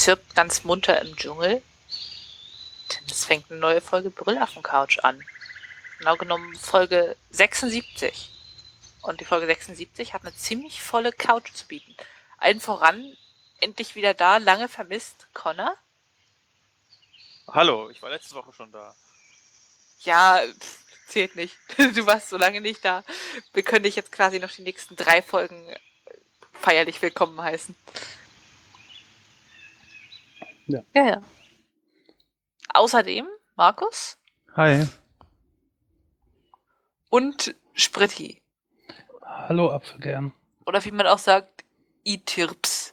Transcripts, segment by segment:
zirpt ganz munter im Dschungel, denn es fängt eine neue Folge Brüllaffen-Couch an. Genau genommen Folge 76. Und die Folge 76 hat eine ziemlich volle Couch zu bieten. Allen voran, endlich wieder da, lange vermisst, Connor. Hallo, ich war letzte Woche schon da. Ja, zählt nicht. Du warst so lange nicht da. Wir können dich jetzt quasi noch die nächsten 3 Folgen feierlich willkommen heißen. Ja. Außerdem Markus. Hi. Und Spritti. Hallo Apfelgern. Oder wie man auch sagt, Itirps.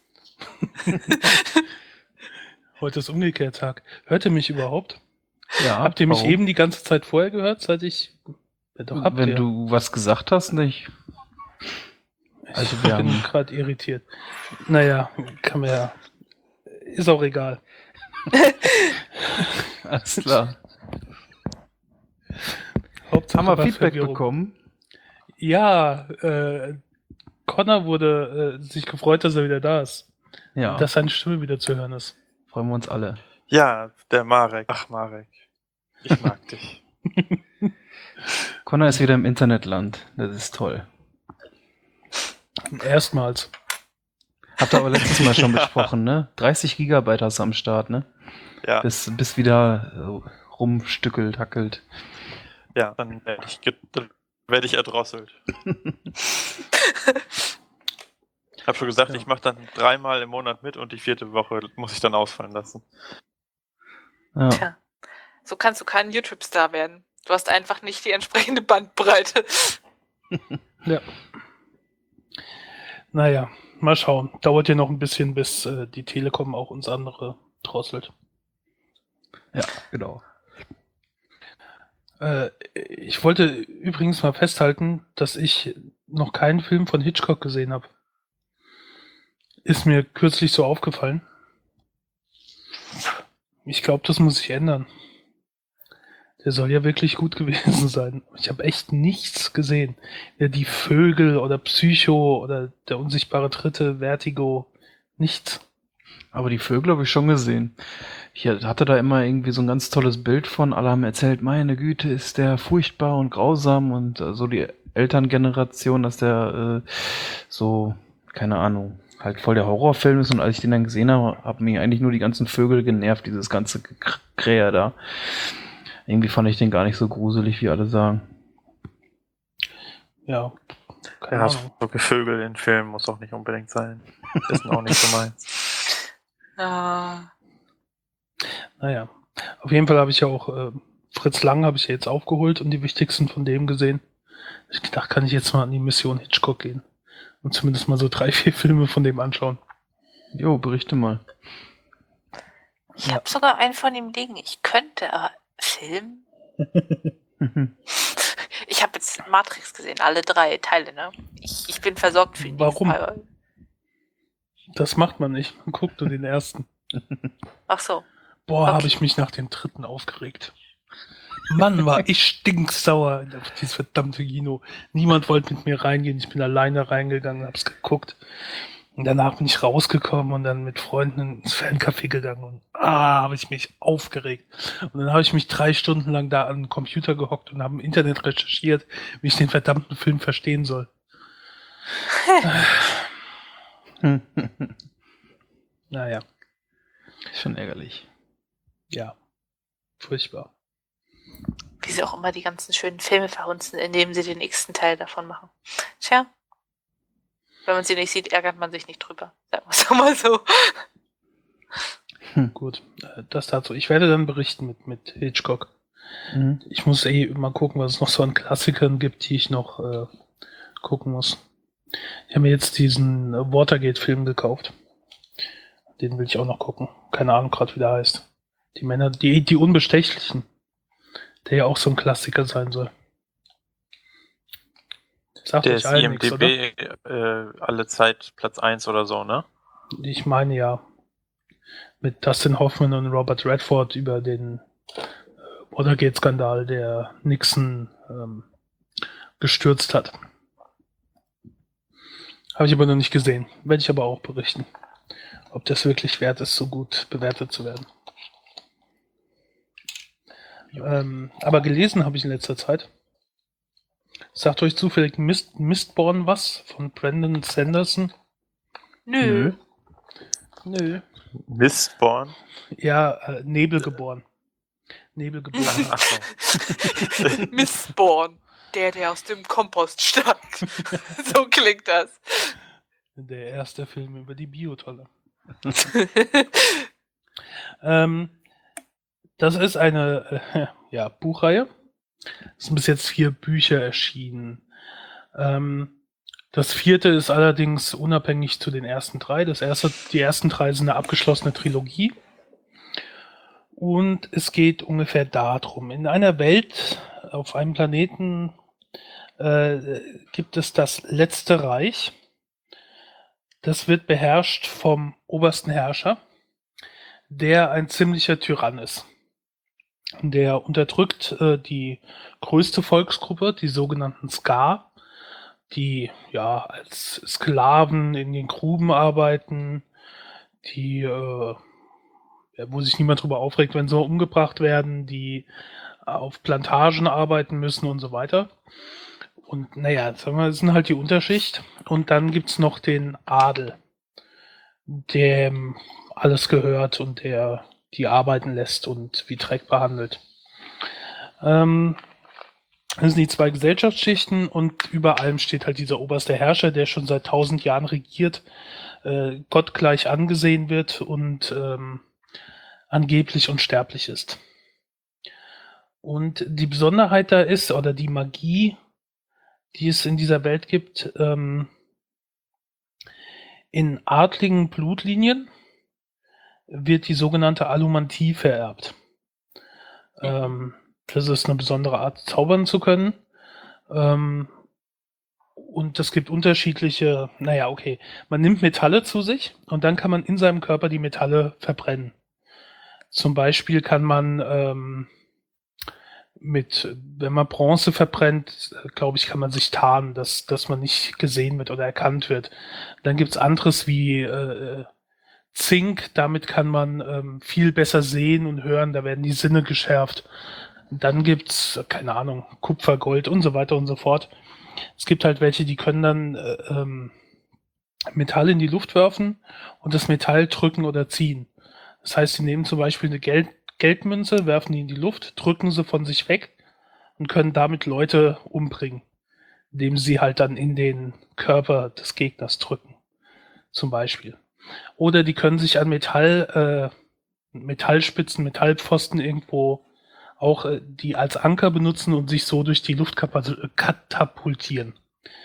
Heute ist Umkehrtag. Hört ihr mich überhaupt? Ja. Habt ihr mich warum? eben die ganze Zeit vorher gehört, seit ich... Ja, doch, habt Wenn ihr. du was gesagt hast, nicht. Also Ich wir bin haben... gerade irritiert. Naja, kann man ja... Ist auch egal. Alles klar. Hauptsache Haben wir war Feedback Verwirrung. bekommen? Ja, Connor wurde sich gefreut, dass er wieder da ist. Ja, Dass seine Stimme wieder zu hören ist. freuen wir uns alle. Ja, der Marek. Ach, Marek. Ich mag dich. Connor ist wieder im Internetland. Das ist toll. Erstmals. Habt ihr aber letztes Mal schon Ja. besprochen, ne? 30 Gigabyte hast du am Start, ne? Ja, Bis wieder rumstückelt, hackelt. ja, dann werde ich erdrosselt. Ich habe schon gesagt, Ja. ich mache dann 3-mal im Monat mit und die 4. Woche muss ich dann ausfallen lassen. Ja. Tja, so kannst du kein YouTube-Star werden. Du hast einfach nicht die entsprechende Bandbreite. Ja. Naja, mal schauen. Dauert ja noch ein bisschen, bis die Telekom auch uns andere drosselt. Ja, genau. Ich wollte übrigens mal festhalten, dass ich noch keinen Film von Hitchcock gesehen habe. Ist mir kürzlich so aufgefallen. Ich glaube, das muss sich ändern. Der soll ja wirklich gut gewesen sein. Ich habe echt nichts gesehen. Ja, die Vögel oder Psycho oder der unsichtbare Dritte, Vertigo, nichts. Aber die Vögel habe ich schon gesehen. Ich hatte da immer irgendwie so ein ganz tolles Bild von. Alle haben erzählt, meine Güte, ist der furchtbar und grausam und so die Elterngeneration, dass der so, keine Ahnung, halt voll der Horrorfilm ist. Und als ich den dann gesehen habe, haben mich eigentlich nur die ganzen Vögel genervt, dieses ganze Kräher da. Irgendwie fand ich den gar nicht so gruselig, wie alle sagen. Ja, keine Ja, Ahnung. so Gevögel in Filmen muss auch nicht unbedingt sein. Ist auch nicht so meins. Ah, Naja, auf jeden Fall habe ich ja auch Fritz Lang habe ich ja jetzt aufgeholt und die wichtigsten von dem gesehen. Ich gedacht, kann ich jetzt mal an die Mission Hitchcock gehen und zumindest mal so 3, 4 Filme von dem anschauen. Jo, berichte mal. ich habe sogar einen von ihm liegen. Ich könnte filmen. Ich habe jetzt Matrix gesehen, alle 3 Teile, ne? Ich bin versorgt für ihn. Warum? Das macht man nicht. Guck nur den ersten. Ach so. Boah, Okay. habe ich mich nach dem 3. aufgeregt. Mann, war ich stinksauer auf dieses verdammte Kino. Niemand wollte mit mir reingehen. Ich bin alleine reingegangen, hab's geguckt. Und danach bin ich rausgekommen und dann mit Freunden ins Fancafé gegangen und habe ich mich aufgeregt. Und dann habe ich mich 3 Stunden lang da an den Computer gehockt und habe im Internet recherchiert, wie ich den verdammten Film verstehen soll. Naja, Schon ärgerlich. ja. Furchtbar. Wie sie auch immer die ganzen schönen Filme verhunzen, indem sie den nächsten Teil davon machen. Tja. Wenn man sie nicht sieht, ärgert man sich nicht drüber. Sagen wir es mal so. Gut, das dazu. Ich werde dann berichten mit Hitchcock. Mhm. Ich muss mal gucken, was es noch so an Klassikern gibt, die ich noch gucken muss. Ich habe mir jetzt diesen Watergate-Film gekauft. Den will ich auch noch gucken. Keine Ahnung gerade, wie der heißt. Die Männer, die Unbestechlichen. Der ja auch so ein Klassiker sein soll. Sagt Der euch ist allen nichts, oder? IMDb alle Zeit Platz 1 oder so, ne? Ich meine ja. Mit Dustin Hoffman und Robert Redford über den Watergate-Skandal, der Nixon gestürzt hat. Habe ich aber noch nicht gesehen. Werde ich aber auch berichten. ob das wirklich wert ist, so gut bewertet zu werden. Aber gelesen habe ich in letzter Zeit. Sagt euch zufällig Mistborn was von Brandon Sanderson? Nö. Nö. Mistborn? Ja, Nebelgeboren. Nebelgeboren. Ach so. Mistborn. Der aus dem Kompost stammt. So klingt das. Der erste Film über die Biotolle. Das ist eine Buchreihe. Es sind bis jetzt 4 Bücher erschienen. Das 4. ist allerdings unabhängig zu den ersten 3. Die ersten 3 sind eine abgeschlossene Trilogie. Und es geht ungefähr darum. In einer Welt, auf einem Planeten, gibt es das letzte Reich. Das wird beherrscht vom obersten Herrscher, der ein ziemlicher Tyrann ist. Der unterdrückt die größte Volksgruppe, die sogenannten Ska, die als Sklaven in den Gruben arbeiten, die wo sich niemand drüber aufregt, wenn sie umgebracht werden, die auf Plantagen arbeiten müssen und so weiter. Und sagen wir, das sind halt die Unterschicht. Und dann gibt's noch den Adel, dem alles gehört und der die arbeiten lässt und wie Dreck behandelt. Das sind die 2 Gesellschaftsschichten und über allem steht halt dieser oberste Herrscher, der schon seit 1000 Jahren regiert, gottgleich angesehen wird und angeblich unsterblich ist. Und die Besonderheit da ist, oder die Magie, die es in dieser Welt gibt, in adligen Blutlinien wird die sogenannte Allomantie vererbt. Das ist eine besondere Art, zaubern zu können. Und es gibt unterschiedliche, man nimmt Metalle zu sich und dann kann man in seinem Körper die Metalle verbrennen. Zum Beispiel kann man wenn man Bronze verbrennt, glaube ich, kann man sich tarnen, dass man nicht gesehen wird oder erkannt wird. Dann gibt's anderes wie Zink, damit kann man viel besser sehen und hören, da werden die Sinne geschärft. Dann gibt's, keine Ahnung, Kupfer, Gold und so weiter und so fort. Es gibt halt welche, die können dann Metall in die Luft werfen und das Metall drücken oder ziehen. Das heißt, sie nehmen zum Beispiel eine Geldmünze, werfen die in die Luft, drücken sie von sich weg und können damit Leute umbringen, indem sie halt dann in den Körper des Gegners drücken, zum Beispiel. Oder die können sich an Metallspitzen, Metallpfosten irgendwo auch die als Anker benutzen und sich so durch die Luft katapultieren.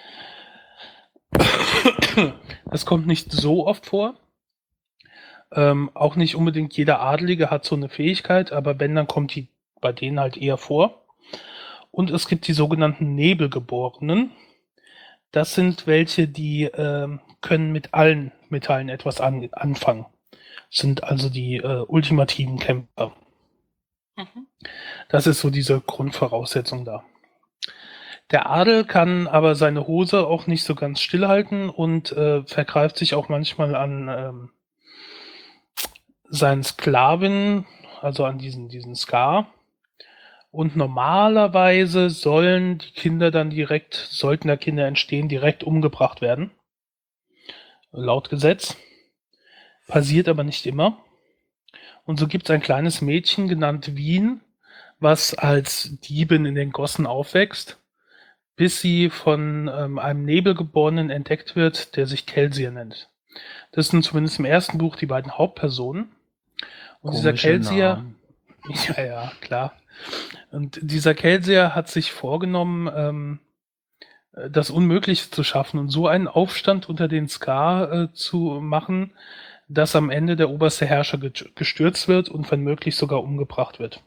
Das kommt nicht so oft vor. Auch nicht unbedingt jeder Adlige hat so eine Fähigkeit, aber wenn, dann kommt die bei denen halt eher vor. Und es gibt die sogenannten Nebelgeborenen. Das sind welche, die können mit allen Metallen etwas anfangen. Sind also die ultimativen Kämpfer. Mhm. Das ist so diese Grundvoraussetzung da. Der Adel kann aber seine Hose auch nicht so ganz stillhalten und vergreift sich auch manchmal an seinen Sklavinnen, also an diesen Ska. Und normalerweise sollen die Kinder dann sollten da Kinder entstehen, direkt umgebracht werden. Laut Gesetz. Passiert aber nicht immer. Und so gibt es ein kleines Mädchen, genannt Wien, was als Diebin in den Gossen aufwächst, bis sie von einem Nebelgeborenen entdeckt wird, der sich Kelsier nennt. Das sind zumindest im ersten Buch die beiden Hauptpersonen. Und dieser Kelsier, ja, klar. Und dieser Kelsier hat sich vorgenommen, das Unmögliche zu schaffen und so einen Aufstand unter den Ska zu machen, dass am Ende der oberste Herrscher gestürzt wird und wenn möglich sogar umgebracht wird.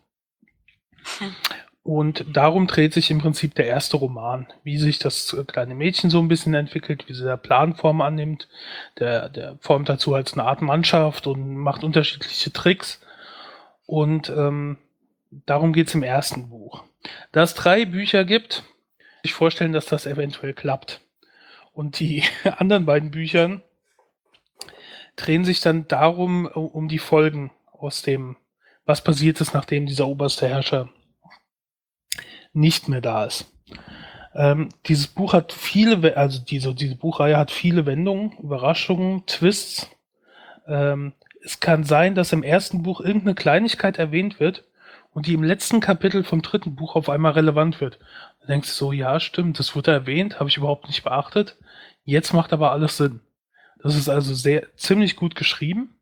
Und darum dreht sich im Prinzip der erste Roman, wie sich das kleine Mädchen so ein bisschen entwickelt, wie sie der Planform annimmt. Der formt dazu als eine Art Mannschaft und macht unterschiedliche Tricks. Und darum geht's im ersten Buch. Da es 3 Bücher gibt, kann ich vorstellen, dass das eventuell klappt. Und die anderen beiden Büchern drehen sich dann darum, um die Folgen aus dem, was passiert ist, nachdem dieser oberste Herrscher nicht mehr da ist. Dieses Buch hat diese Buchreihe hat viele Wendungen, Überraschungen, Twists. Es kann sein, dass im ersten Buch irgendeine Kleinigkeit erwähnt wird und die im letzten Kapitel vom dritten Buch auf einmal relevant wird. Da denkst du so, ja, stimmt, das wurde erwähnt, habe ich überhaupt nicht beachtet. Jetzt macht aber alles Sinn. Das ist also ziemlich gut geschrieben.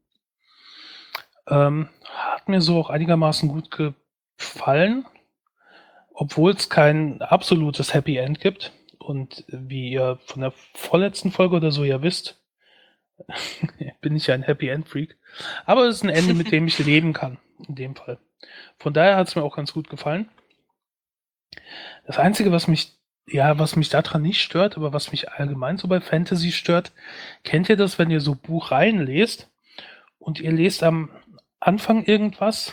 Hat mir so auch einigermaßen gut gefallen, obwohl es kein absolutes Happy End gibt. Und wie ihr von der vorletzten Folge oder so ja wisst, bin ich ja ein Happy End Freak. Aber es ist ein Ende, mit dem ich leben kann, in dem Fall. Von daher hat es mir auch ganz gut gefallen. Das Einzige, was mich daran nicht stört, aber was mich allgemein so bei Fantasy stört, kennt ihr das, wenn ihr so Buchreihen lest und ihr lest am Anfang irgendwas,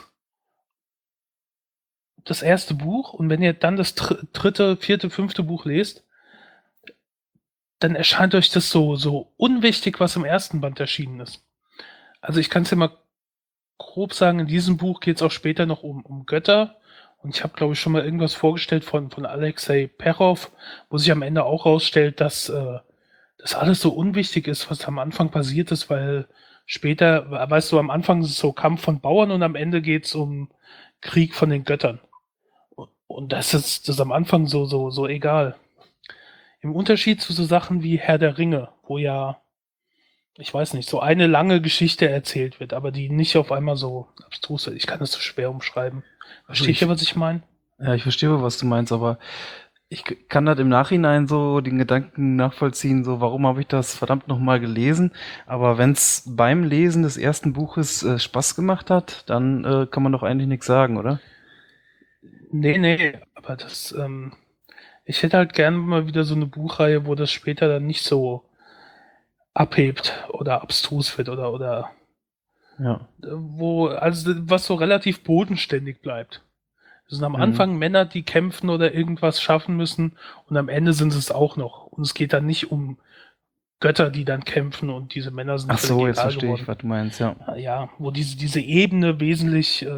das erste Buch, und wenn ihr dann das dritte, vierte, fünfte Buch lest, dann erscheint euch das so unwichtig, was im ersten Band erschienen ist. Also ich kann es ja mal grob sagen, in diesem Buch geht es auch später noch um Götter. Und ich habe, glaube ich, schon mal irgendwas vorgestellt von Alexei Perov, wo sich am Ende auch rausstellt, dass das alles so unwichtig ist, was am Anfang passiert ist, weil später, weißt du, am Anfang ist es so Kampf von Bauern und am Ende geht es um Krieg von den Göttern. Und das ist am Anfang so egal. Im Unterschied zu so Sachen wie Herr der Ringe, wo ja, ich weiß nicht, so eine lange Geschichte erzählt wird, aber die nicht auf einmal so abstrus wird. Ich kann das so schwer umschreiben. Versteht ihr, was ich meine? Ja, ich verstehe, was du meinst, aber ich kann das im Nachhinein so den Gedanken nachvollziehen, so warum habe ich das verdammt nochmal gelesen, aber wenn es beim Lesen des ersten Buches Spaß gemacht hat, dann kann man doch eigentlich nichts sagen, oder? Nee, aber das, ich hätte halt gerne mal wieder so eine Buchreihe, wo das später dann nicht so abhebt oder abstrus wird oder Ja. was so relativ bodenständig bleibt. Das sind am Anfang Männer, die kämpfen oder irgendwas schaffen müssen, und am Ende sind es auch noch. Und es geht dann nicht um Götter, die dann kämpfen, und diese Männer sind Ach so, völlig jetzt egal verstehe ich, geworden. was du meinst, ja. Ja, wo diese Ebene wesentlich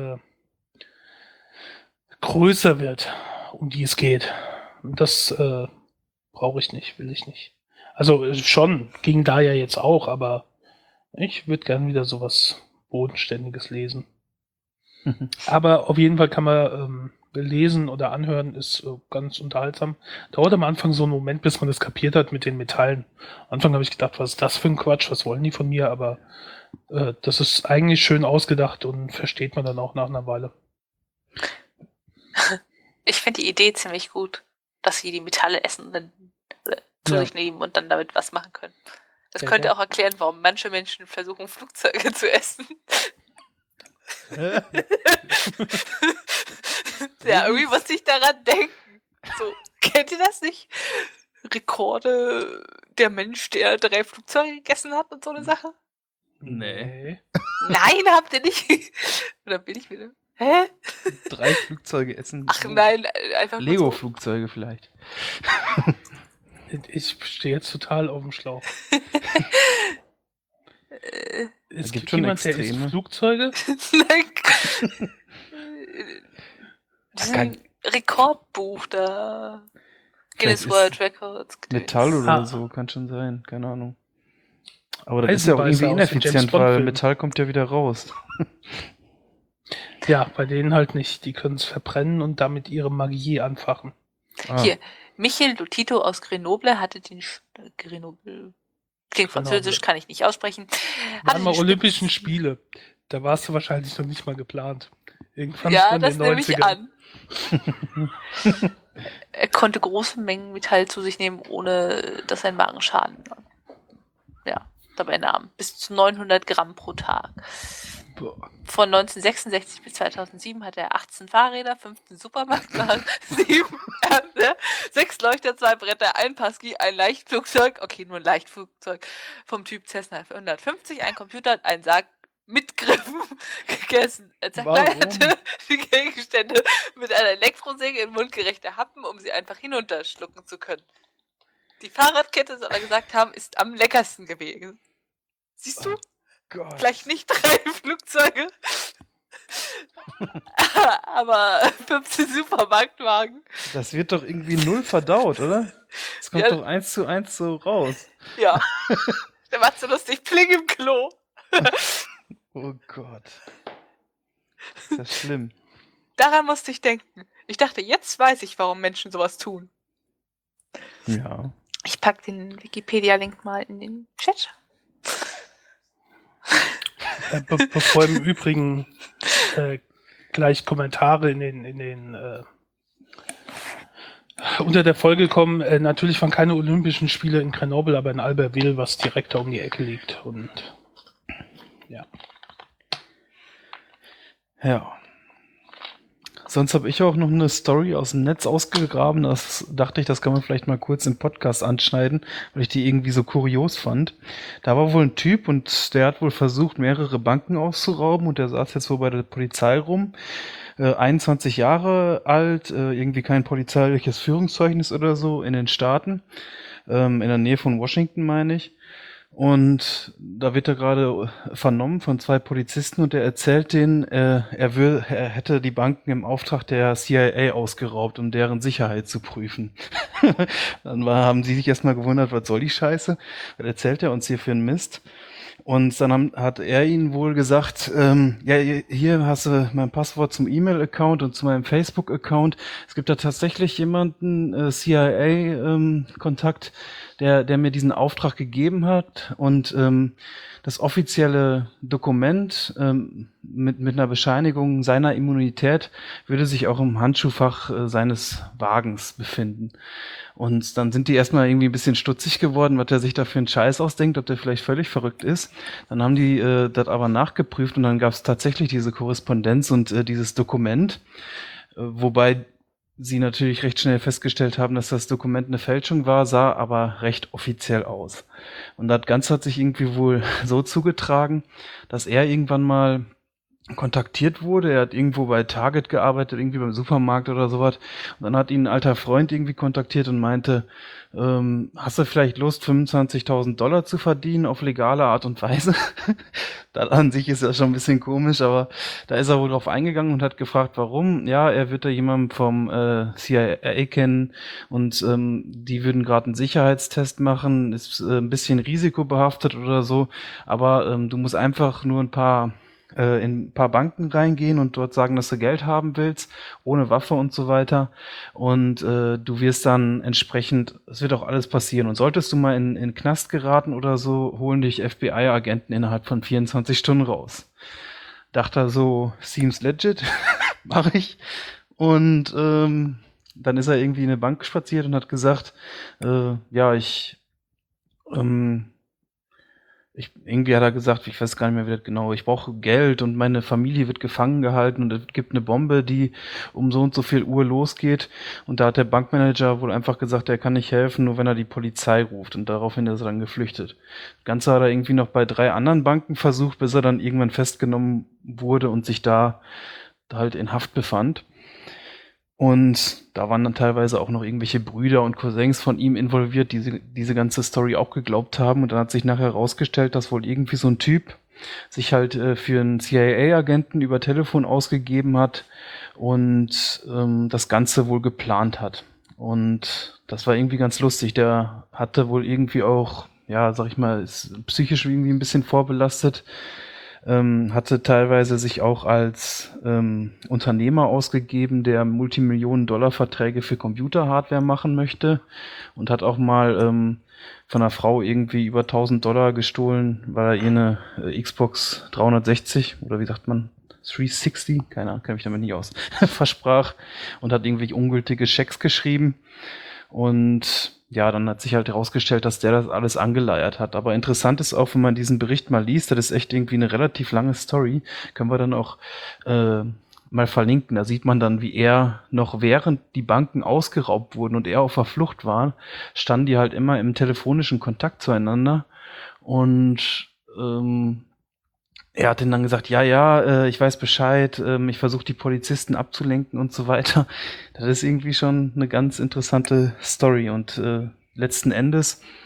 größer wird, um die es geht. Und das brauche ich nicht, will ich nicht. Also schon, ging da ja jetzt auch, aber ich würde gern wieder sowas Bodenständiges lesen. Aber auf jeden Fall kann man lesen oder anhören, ist ganz unterhaltsam. Dauert am Anfang so einen Moment, bis man das kapiert hat mit den Metallen. Am Anfang habe ich gedacht, was ist das für ein Quatsch, was wollen die von mir? Aber das ist eigentlich schön ausgedacht und versteht man dann auch nach einer Weile. Ich finde die Idee ziemlich gut, dass sie die Metalle essen und dann zu sich nehmen und dann damit was machen können. Das könnte auch erklären, warum manche Menschen versuchen, Flugzeuge zu essen. Ja, irgendwie muss ich daran denken. So, kennt ihr das nicht? Rekorde, der Mensch, der 3 Flugzeuge gegessen hat und so eine Sache? Nee. Nein, habt ihr nicht? Oder bin ich wieder? Hä? 3 Flugzeuge essen. Ach nein, einfach Lego-Flugzeuge vielleicht. Ich stehe jetzt total auf dem Schlauch. Es gibt jemand, der isst Flugzeuge? Nein. Das ist ein Rekordbuch da. Guinness World Records. Metall oder so, kann schon sein, keine Ahnung. Aber das ist ja auch irgendwie ineffizient, weil Metall kommt ja wieder raus. Ja, bei denen halt nicht. Die können es verbrennen und damit ihre Magie anfachen. Hier, Michel Lotito aus Grenoble hatte den Grenoble. Klingt französisch, kann ich nicht aussprechen. Waren mal Olympischen Spiele. Da warst du wahrscheinlich noch nicht mal geplant. Irgendwann ja, in das den nehme 90ern. ich an. Er konnte große Mengen Metall zu sich nehmen, ohne dass sein Magen Schaden dabei nahm. Bis zu 900 Gramm pro Tag. Von 1966 bis 2007 hatte er 18 Fahrräder, 15 Supermarktwagen, 7 Ernte, 6 Leuchter, 2 Bretter, ein Passki, ein Leichtflugzeug, okay, nur ein Leichtflugzeug vom Typ Cessna 150, ein Computer, ein Sarg mit Griffen gegessen. Er zerkleinerte die Gegenstände mit einer Elektrosäge in mundgerechte Happen, um sie einfach hinunterschlucken zu können. Die Fahrradkette, soll er gesagt haben, ist am leckersten gewesen. Siehst du? Gott. Vielleicht nicht 3 Flugzeuge, aber 15 Supermarktwagen. Das wird doch irgendwie null verdaut, oder? Das kommt Ja. doch 1:1 so raus. Ja. Der macht so lustig Pling im Klo. Oh Gott. Ist das schlimm. Daran musste ich denken. Ich dachte, jetzt weiß ich, warum Menschen sowas tun. Ja. Ich packe den Wikipedia-Link mal in den Chat. Bevor im Übrigen gleich Kommentare in den unter der Folge kommen, natürlich waren keine Olympischen Spiele in Grenoble, aber in Albertville, was direkt da um die Ecke liegt. Und ja. Ja. Sonst habe ich auch noch eine Story aus dem Netz ausgegraben. Das dachte ich, das kann man vielleicht mal kurz im Podcast anschneiden, weil ich die irgendwie so kurios fand. Da war wohl ein Typ und der hat wohl versucht, mehrere Banken auszurauben und der saß jetzt wohl bei der Polizei rum. 21 Jahre alt, irgendwie kein polizeiliches Führungszeugnis oder so in den Staaten, in der Nähe von Washington, meine ich. Und da wird er gerade vernommen von 2 Polizisten und er erzählt denen, er hätte die Banken im Auftrag der CIA ausgeraubt, um deren Sicherheit zu prüfen. Dann haben sie sich erstmal gewundert, was soll die Scheiße? Was erzählt er uns hier für einen Mist? Und dann hat er ihnen wohl gesagt, ja, hier hast du mein Passwort zum E-Mail-Account und zu meinem Facebook-Account. Es gibt da tatsächlich jemanden, CIA-Kontakt, der mir diesen Auftrag gegeben hat. Und das offizielle Dokument mit einer Bescheinigung seiner Immunität würde sich auch im Handschuhfach seines Wagens befinden. Und dann sind die erstmal irgendwie ein bisschen stutzig geworden, was der sich da für einen Scheiß ausdenkt, ob der vielleicht völlig verrückt ist. Dann haben die das aber nachgeprüft und dann gab es tatsächlich diese Korrespondenz und dieses Dokument, wobei sie natürlich recht schnell festgestellt haben, dass das Dokument eine Fälschung war, sah aber recht offiziell aus. Und das Ganze hat sich irgendwie wohl so zugetragen, dass er irgendwann mal kontaktiert wurde. Er hat irgendwo bei Target gearbeitet, irgendwie beim Supermarkt oder sowas. Und dann hat ihn ein alter Freund irgendwie kontaktiert und meinte, hast du vielleicht Lust, $25.000 zu verdienen auf legale Art und Weise? Das an sich ist ja schon ein bisschen komisch, aber da ist er wohl drauf eingegangen und hat gefragt, warum. Ja, er wird da jemanden vom CIA kennen und die würden gerade einen Sicherheitstest machen, ist ein bisschen risikobehaftet oder so, aber du musst einfach nur in ein paar Banken reingehen und dort sagen, dass du Geld haben willst, ohne Waffe und so weiter. Und du wirst dann entsprechend, es wird auch alles passieren. Und solltest du mal in den Knast geraten oder so, holen dich FBI-Agenten innerhalb von 24 Stunden raus. Dachte er so, seems legit, mache ich. Und dann ist er irgendwie in eine Bank spaziert und hat gesagt, ja, irgendwie hat er gesagt, ich weiß gar nicht mehr, wie das genau, ich brauche Geld und meine Familie wird gefangen gehalten und es gibt eine Bombe, die um so und so viel Uhr losgeht. Und da hat der Bankmanager wohl einfach gesagt, er kann nicht helfen, nur wenn er die Polizei ruft. Und daraufhin ist er dann geflüchtet. Das Ganze hat er irgendwie noch bei 3 anderen Banken versucht, bis er dann irgendwann festgenommen wurde und sich da halt in Haft befand. Und da waren dann teilweise auch noch irgendwelche Brüder und Cousins von ihm involviert, die diese ganze Story auch geglaubt haben. Und dann hat sich nachher herausgestellt, dass wohl irgendwie so ein Typ sich halt für einen CIA-Agenten über Telefon ausgegeben hat und das Ganze wohl geplant hat. Und das war irgendwie ganz lustig. Der hatte wohl irgendwie auch, ja, sag ich mal, ist psychisch irgendwie ein bisschen vorbelastet. Hatte teilweise sich auch als Unternehmer ausgegeben, der Multimillionen-Dollar-Verträge für Computerhardware machen möchte und hat auch mal von einer Frau irgendwie über $1.000 gestohlen, weil er ihr eine Xbox 360 oder wie sagt man, 360, keine Ahnung, kenne mich damit nicht aus, versprach und hat irgendwie ungültige Schecks geschrieben. Und ja, dann hat sich halt herausgestellt, dass der das alles angeleiert hat. Aber interessant ist auch, wenn man diesen Bericht mal liest, das ist echt irgendwie eine relativ lange Story, können wir dann auch mal verlinken. Da sieht man dann, wie er noch während die Banken ausgeraubt wurden und er auf der Flucht war, standen die halt immer im telefonischen Kontakt zueinander. Und er hat denen dann gesagt, ja, ich weiß Bescheid, ich versuche die Polizisten abzulenken und so weiter. Das ist irgendwie schon eine ganz interessante Story und letzten Endes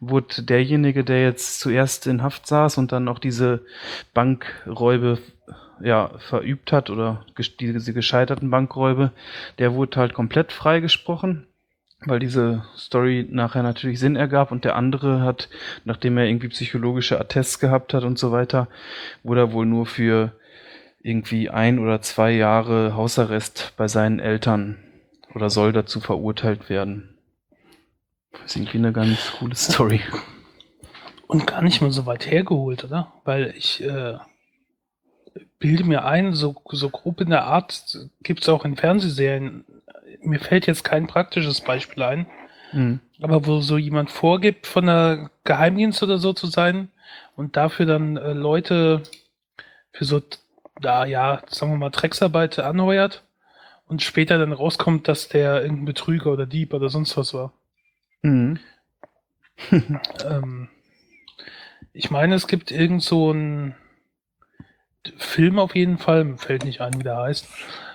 wurde derjenige, der jetzt zuerst in Haft saß und dann auch diese Bankräube verübt hat oder diese gescheiterten Bankräube, der wurde halt komplett freigesprochen, weil diese Story nachher natürlich Sinn ergab, und der andere hat, nachdem er irgendwie psychologische Attests gehabt hat und so weiter, wurde er wohl nur für irgendwie 1 oder 2 Jahre Hausarrest bei seinen Eltern oder soll dazu verurteilt werden. Das ist irgendwie eine ganz coole Story. Und gar nicht mal so weit hergeholt, oder? Weil ich bilde mir ein, so grob in der Art gibt es auch in Fernsehserien. Mir fällt jetzt kein praktisches Beispiel ein, aber wo so jemand vorgibt, von der Geheimdienst oder so zu sein und dafür dann Leute für so, sagen wir mal, Drecksarbeit anheuert und später dann rauskommt, dass der irgendein Betrüger oder Dieb oder sonst was war. Ich meine, es gibt irgend so einen Film auf jeden Fall, mir fällt nicht ein, wie der heißt,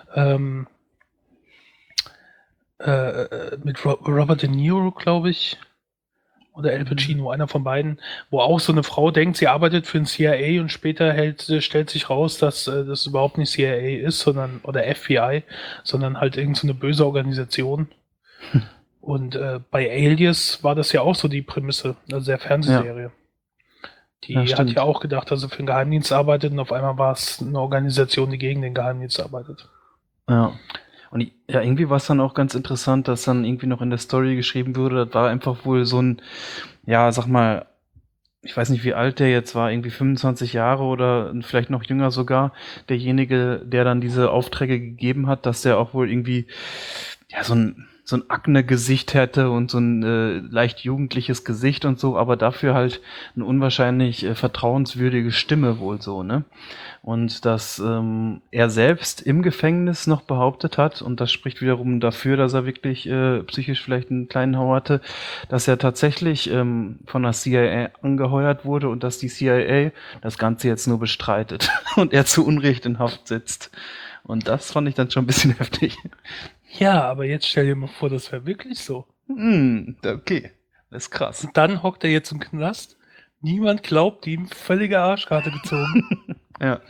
mit Robert De Niro, glaube ich, oder Al Pacino, einer von beiden, wo auch so eine Frau denkt, sie arbeitet für den CIA und später stellt sich raus, dass das überhaupt nicht CIA ist, sondern oder FBI, sondern halt irgend so eine böse Organisation. Und bei Alias war das ja auch so die Prämisse, also der Fernsehserie. Die hat ja auch gedacht, dass sie für den Geheimdienst arbeitet, und auf einmal war es eine Organisation, die gegen den Geheimdienst arbeitet. Ja. Und irgendwie war es dann auch ganz interessant, dass dann irgendwie noch in der Story geschrieben wurde, das war einfach wohl so ein, sag mal, ich weiß nicht, wie alt der jetzt war, irgendwie 25 Jahre oder vielleicht noch jünger sogar, derjenige, der dann diese Aufträge gegeben hat, dass der auch wohl irgendwie, so ein Akne-Gesicht hätte und so ein leicht jugendliches Gesicht und so, aber dafür halt eine unwahrscheinlich vertrauenswürdige Stimme wohl so, ne? Und dass er selbst im Gefängnis noch behauptet hat, und das spricht wiederum dafür, dass er wirklich psychisch vielleicht einen kleinen Hau hatte, dass er tatsächlich von der CIA angeheuert wurde und dass die CIA das Ganze jetzt nur bestreitet und er zu Unrecht in Haft sitzt. Und das fand ich dann schon ein bisschen heftig. Ja, aber jetzt stell dir mal vor, das wäre wirklich so. Okay, das ist krass. Und dann hockt er jetzt im Knast. Niemand glaubt ihm, völlige Arschkarte gezogen. Ja.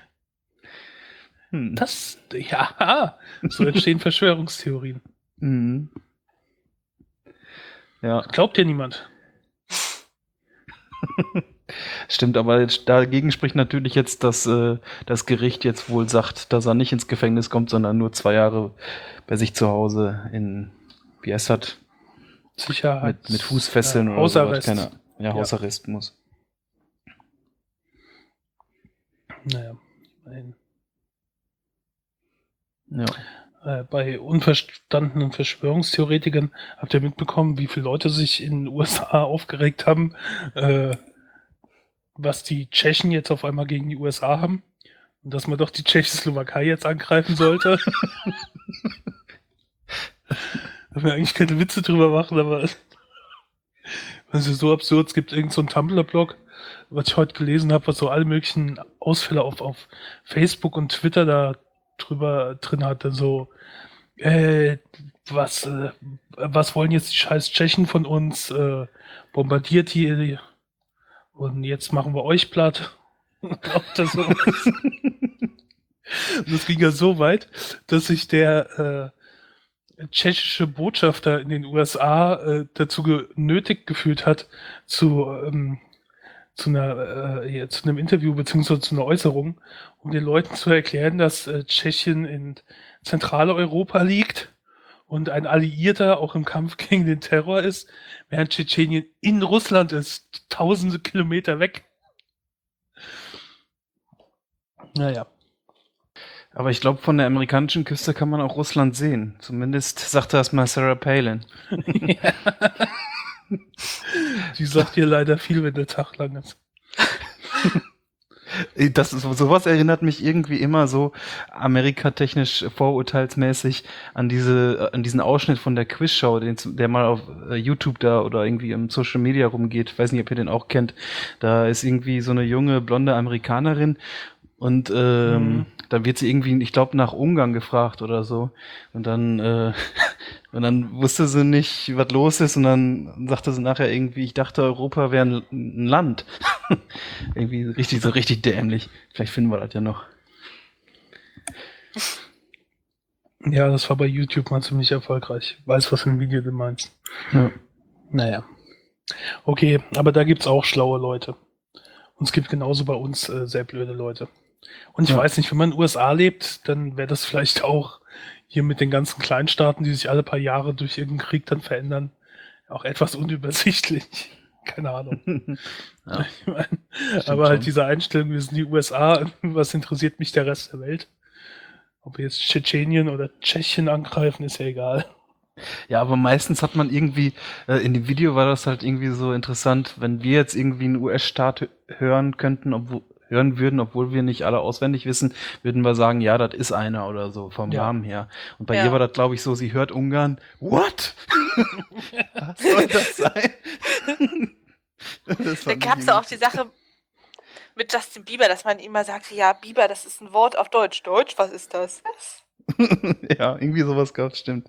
So entstehen Verschwörungstheorien. Ja. Glaubt dir niemand. Stimmt, aber dagegen spricht natürlich jetzt, dass das Gericht jetzt wohl sagt, dass er nicht ins Gefängnis kommt, sondern nur 2 Jahre bei sich zu Hause in, wie heißt das? Sicherheit. Mit Fußfesseln oder Hausarrest. Hausarrest muss. Naja, immerhin. Ja. Bei unverstandenen Verschwörungstheoretikern habt ihr mitbekommen, wie viele Leute sich in den USA aufgeregt haben, was die Tschechen jetzt auf einmal gegen die USA haben und dass man doch die Tschechoslowakei jetzt angreifen sollte. Da wir eigentlich keine Witze drüber machen, aber das ist so absurd. Es gibt irgend so einen Tumblr-Blog, was ich heute gelesen habe, was so alle möglichen Ausfälle auf Facebook und Twitter da drüber drin hatte, so was wollen jetzt die scheiß Tschechen von uns, bombardiert die und jetzt machen wir euch platt. Das ging ja so weit, dass sich der tschechische Botschafter in den USA dazu genötigt gefühlt hat, zu einem Interview bzw. zu einer Äußerung, um den Leuten zu erklären, dass Tschechien in Zentraleuropa liegt und ein Alliierter auch im Kampf gegen den Terror ist, während Tschetschenien in Russland ist, tausende Kilometer weg. Naja. Aber ich glaube, von der amerikanischen Küste kann man auch Russland sehen. Zumindest sagte das mal Sarah Palin. Ja. Die sagt dir leider viel, wenn der Tag lang ist. Sowas erinnert mich irgendwie immer so amerikatechnisch vorurteilsmäßig an diesen Ausschnitt von der Quizshow, der mal auf YouTube da oder irgendwie im Social Media rumgeht. Ich weiß nicht, ob ihr den auch kennt. Da ist irgendwie so eine junge, blonde Amerikanerin Und dann wird sie irgendwie, ich glaube, nach Ungarn gefragt oder so. Und dann, und dann wusste sie nicht, was los ist. Und dann sagte sie nachher irgendwie, ich dachte, Europa wäre ein Land. Irgendwie richtig dämlich. Vielleicht finden wir das ja noch. Ja, das war bei YouTube mal ziemlich erfolgreich. Ich weiß, was für ein Video du meinst. Ja. Naja. Okay, aber da gibt's auch schlaue Leute. Und es gibt genauso bei uns sehr blöde Leute. Und ich Ja. weiß nicht, wenn man in den USA lebt, dann wäre das vielleicht auch hier mit den ganzen Kleinstaaten, die sich alle paar Jahre durch irgendeinen Krieg dann verändern, auch etwas unübersichtlich. Keine Ahnung. Ja. Ich mein, Stimmt aber halt schon. diese Einstellung, wir sind die USA, was interessiert mich der Rest der Welt? Ob wir jetzt Tschetschenien oder Tschechien angreifen, ist ja egal. Ja, aber meistens hat man irgendwie, in dem Video war das halt irgendwie so interessant, wenn wir jetzt irgendwie einen US-Staat hören würden, obwohl wir nicht alle auswendig wissen, würden wir sagen, ja, das ist einer oder so, vom Ja. Namen her. Und bei Ja. ihr war das, glaube ich, so, sie hört Ungarn. What? Was soll das sein? Das Da fand gab ich es auch die Sache mit Justin Bieber, dass man immer sagte, ja, Bieber, das ist ein Wort auf Deutsch. Deutsch, was ist das? Was? Ja, irgendwie sowas gab's, stimmt.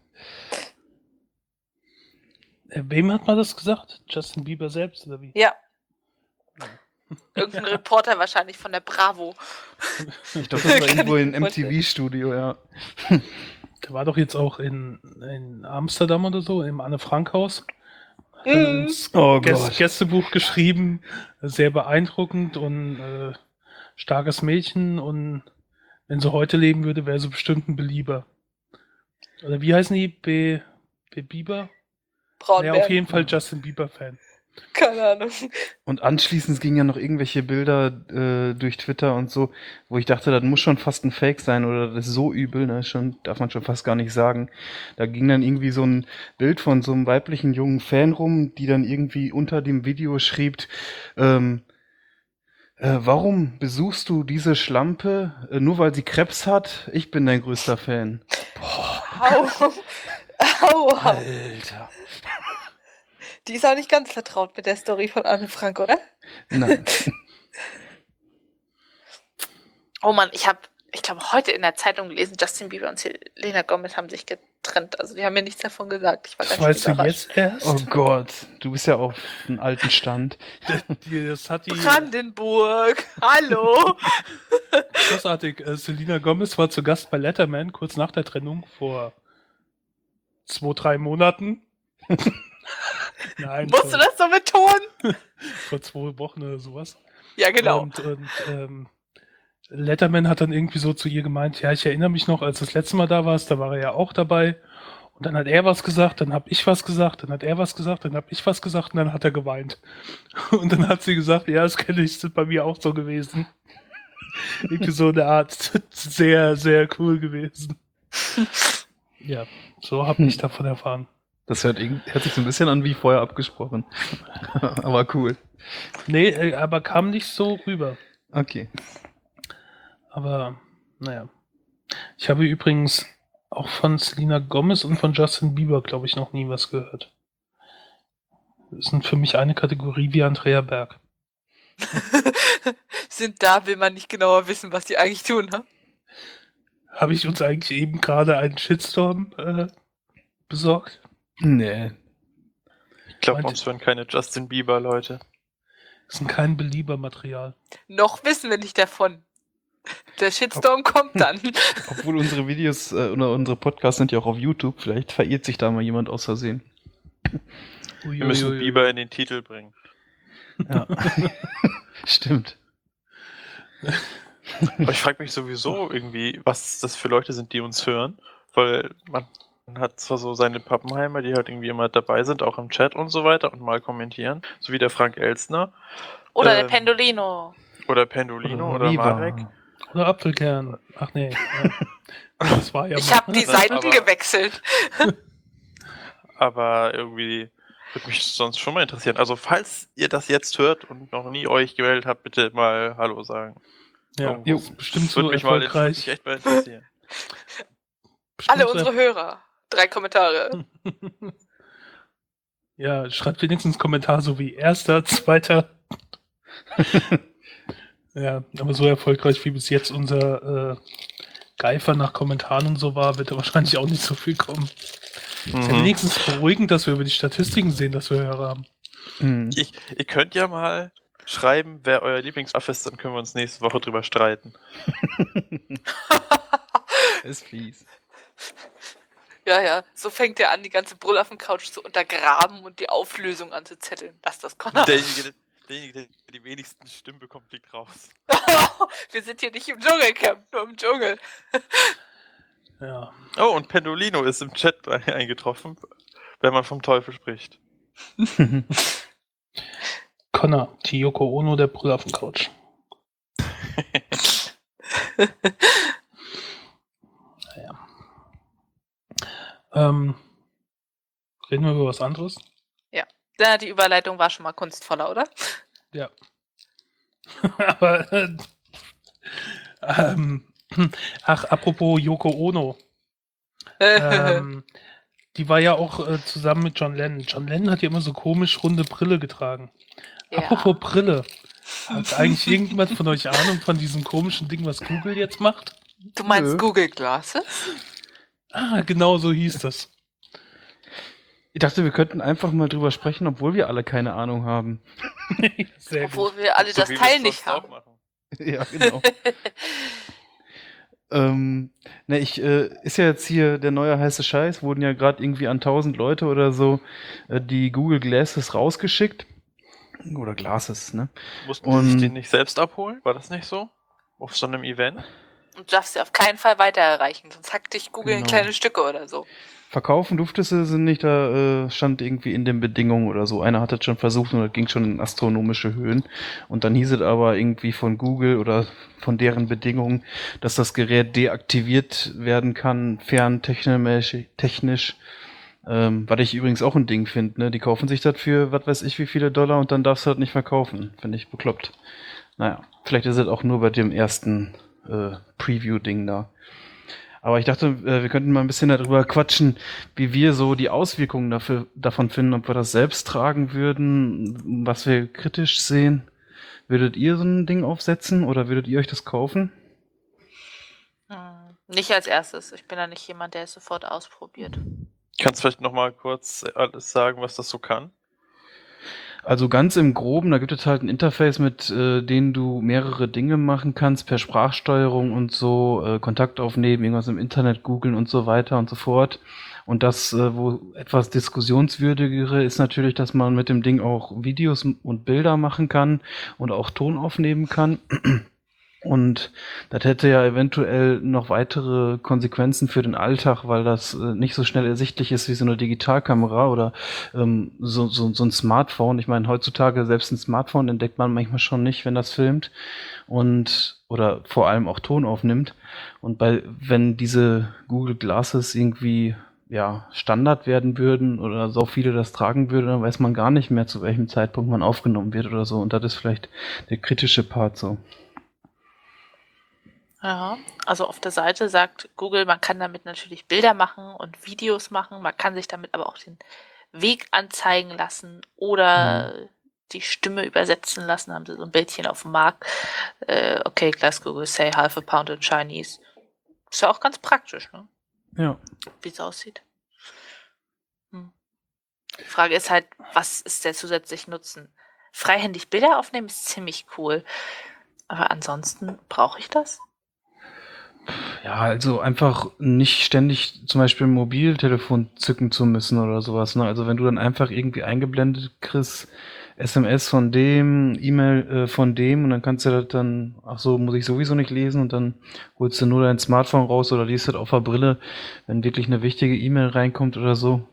Wem hat man das gesagt? Justin Bieber selbst oder wie? Ja. Irgendein Reporter wahrscheinlich von der Bravo. Ich glaube, das war Kann irgendwo ich in mir vorstellen. MTV-Studio, ja. Der war doch jetzt auch in Amsterdam oder so, im Anne-Frank-Haus. Hat Mhm. uns Oh Gott. Gästebuch geschrieben, sehr beeindruckend und starkes Mädchen, und wenn sie heute leben würde, wäre sie bestimmt ein Belieber. Oder wie heißen die? Bieber? Ja, Braunbär. auf jeden Fall Justin Bieber-Fan. Keine Ahnung. Und anschließend gingen ja noch irgendwelche Bilder durch Twitter und so, wo ich dachte, das muss schon fast ein Fake sein oder das ist so übel, ne? Darf man schon fast gar nicht sagen. Da ging dann irgendwie so ein Bild von so einem weiblichen jungen Fan rum, die dann irgendwie unter dem Video schrieb, warum besuchst du diese Schlampe, nur weil sie Krebs hat? Ich bin dein größter Fan. Au. Au. Alter. Die ist auch nicht ganz vertraut mit der Story von Anne Frank, oder? Nein. Oh Mann, ich glaube, heute in der Zeitung gelesen, Justin Bieber und Selena Gomez haben sich getrennt. Also die haben mir nichts davon gesagt. Ich war Das ganz weißt du überrascht. jetzt erst? Oh Gott, du bist ja auf einem alten Stand. Das hat die Brandenburg. Hallo. großartig. Selena Gomez war zu Gast bei Letterman kurz nach der Trennung vor 2-3 Monaten. Nein, Musst du das so betonen? vor 2 Wochen oder sowas. Ja, genau. Und Letterman hat dann irgendwie so zu ihr gemeint, ja, ich erinnere mich noch, als du das letzte Mal da warst, da war er ja auch dabei. Und dann hat er was gesagt, dann habe ich was gesagt, dann hat er was gesagt, dann habe ich was gesagt und dann hat er geweint. Und dann hat sie gesagt, ja, das kenne ich, das ist bei mir auch so gewesen. Irgendwie so eine Art, sehr, sehr cool gewesen. Ja, so habe ich davon erfahren. Das hört sich so ein bisschen an wie vorher abgesprochen. Aber cool. Nee, aber kam nicht so rüber. Okay. Aber, naja. Ich habe übrigens auch von Selena Gomez und von Justin Bieber, glaube ich, noch nie was gehört. Das sind für mich eine Kategorie wie Andrea Berg. Sind da, will man nicht genauer wissen, was die eigentlich tun, ne? Habe ich uns eigentlich eben gerade einen Shitstorm besorgt? Nee. Ich glaube, Meint- uns hören keine Justin Bieber-Leute. Das sind kein Beliebermaterial. Noch wissen wir nicht davon. Der Shitstorm kommt dann. Obwohl unsere Videos oder unsere Podcasts sind ja auch auf YouTube. Vielleicht verirrt sich da mal jemand aus Versehen. Wir müssen Bieber in den Titel bringen. Ja. Stimmt. Aber ich frage mich sowieso irgendwie, was das für Leute sind, die uns hören. Weil man hat zwar so seine Pappenheimer, die halt irgendwie immer dabei sind, auch im Chat und so weiter und mal kommentieren. So wie der Frank Elstner Oder der Ähm, Pendolino. oder Pendolino oder Viva. Marek. Oder Apfelkern. Ach nee. Ja. Das war ja Ich mal. habe die Nein, Seiten aber- gewechselt. Aber irgendwie würde mich sonst schon mal interessieren. Also falls ihr das jetzt hört und noch nie euch gemeldet habt, bitte mal Hallo sagen. Ja, Irgendwo. jo, bestimmt so Würde mich mal erfolgreich. echt mal interessieren. Bestimmt Alle so unsere Hörer. 3 Kommentare. Ja, schreibt wenigstens einen Kommentar so wie erster, zweiter. Ja, aber so erfolgreich wie bis jetzt unser Geifer nach Kommentaren und so war, wird da wahrscheinlich auch nicht so viel kommen. Ist ja wenigstens beruhigend, dass wir über die Statistiken sehen, dass wir Hörer haben. Hm. Ihr könnt ja mal schreiben, wer euer Lieblingswaff ist, dann können wir uns nächste Woche drüber streiten. Ist fies. Ja, so fängt er an, die ganze Brüllaffen-Couch zu untergraben und die Auflösung anzuzetteln. Lass das, Connor. Derjenige, der die wenigsten Stimmen bekommt, fliegt raus. Wir sind hier nicht im Dschungelcamp, nur im Dschungel. Ja. Oh, und Pendolino ist im Chat eingetroffen, wenn man vom Teufel spricht. Connor, die Yoko Ono der Brüllaffen-Couch. Naja. Reden wir über was anderes? Ja, die Überleitung war schon mal kunstvoller, oder? Ja. Aber, apropos Yoko Ono. Die war ja auch zusammen mit John Lennon. John Lennon hat ja immer so komisch runde Brille getragen. Ja. Apropos Brille. Hat eigentlich irgendjemand von euch Ahnung von diesem komischen Ding, was Google jetzt macht? Du meinst Nö. Google Glasses? Ah, genau so hieß das. Ich dachte, wir könnten einfach mal drüber sprechen, obwohl wir alle keine Ahnung haben. Sehr gut. Obwohl wir alle So das wie wir Teil es nicht sonst auch haben. machen. Ja, genau. Ist ja jetzt hier der neue heiße Scheiß, wurden ja gerade irgendwie an 1000 Leute oder so die Google Glasses rausgeschickt. Oder Glasses, ne? Mussten die sich Und- den nicht selbst abholen? War das nicht so? Auf so einem Event? Und du darfst sie auf keinen Fall weiter erreichen, sonst hackt dich Google in Genau. kleine Stücke oder so. Verkaufen durftest du sie nicht, da stand irgendwie in den Bedingungen oder so. Einer hat das schon versucht und das ging schon in astronomische Höhen. Und dann hieß es aber irgendwie von Google oder von deren Bedingungen, dass das Gerät deaktiviert werden kann, technisch. Was ich übrigens auch ein Ding finde, ne? Die kaufen sich das für, was weiß ich, wie viele $, und dann darfst du das nicht verkaufen. Finde ich bekloppt. Naja, vielleicht ist es auch nur bei dem ersten Preview-Ding da. Aber ich dachte, wir könnten mal ein bisschen darüber quatschen, wie wir so die Auswirkungen davon finden, ob wir das selbst tragen würden, was wir kritisch sehen. Würdet ihr so ein Ding aufsetzen oder würdet ihr euch das kaufen? Nicht als erstes. Ich bin da nicht jemand, der es sofort ausprobiert. Kannst du vielleicht nochmal kurz alles sagen, was das so kann? Also ganz im Groben, da gibt es halt ein Interface, mit dem du mehrere Dinge machen kannst, per Sprachsteuerung und so, Kontakt aufnehmen, irgendwas im Internet googeln und so weiter und so fort. Und das, wo etwas diskussionswürdigere ist natürlich, dass man mit dem Ding auch Videos und Bilder machen kann und auch Ton aufnehmen kann. Und das hätte ja eventuell noch weitere Konsequenzen für den Alltag, weil das nicht so schnell ersichtlich ist wie so eine Digitalkamera oder so ein Smartphone. Ich meine, heutzutage selbst ein Smartphone entdeckt man manchmal schon nicht, wenn das filmt und oder vor allem auch Ton aufnimmt. Und wenn diese Google Glasses irgendwie Standard werden würden oder so viele das tragen würden, dann weiß man gar nicht mehr, zu welchem Zeitpunkt man aufgenommen wird oder so. Und das ist vielleicht der kritische Part so. Ja, also auf der Seite sagt Google, man kann damit natürlich Bilder machen und Videos machen, man kann sich damit aber auch den Weg anzeigen lassen oder die Stimme übersetzen lassen, haben sie so ein Bildchen auf dem Markt. Okay, Glass Google, say half a pound in Chinese. Ist ja auch ganz praktisch, ne? Ja. Wie es aussieht. Die Frage ist halt, was ist der zusätzliche Nutzen? Freihändig Bilder aufnehmen ist ziemlich cool. Aber ansonsten, brauche ich das? Ja, also einfach nicht ständig zum Beispiel ein Mobiltelefon zücken zu müssen oder sowas. Ne? Also wenn du dann einfach irgendwie eingeblendet kriegst, SMS von dem, E-Mail von dem und dann kannst du das dann, ach so, muss ich sowieso nicht lesen und dann holst du nur dein Smartphone raus oder liest das auf der Brille, wenn wirklich eine wichtige E-Mail reinkommt oder so.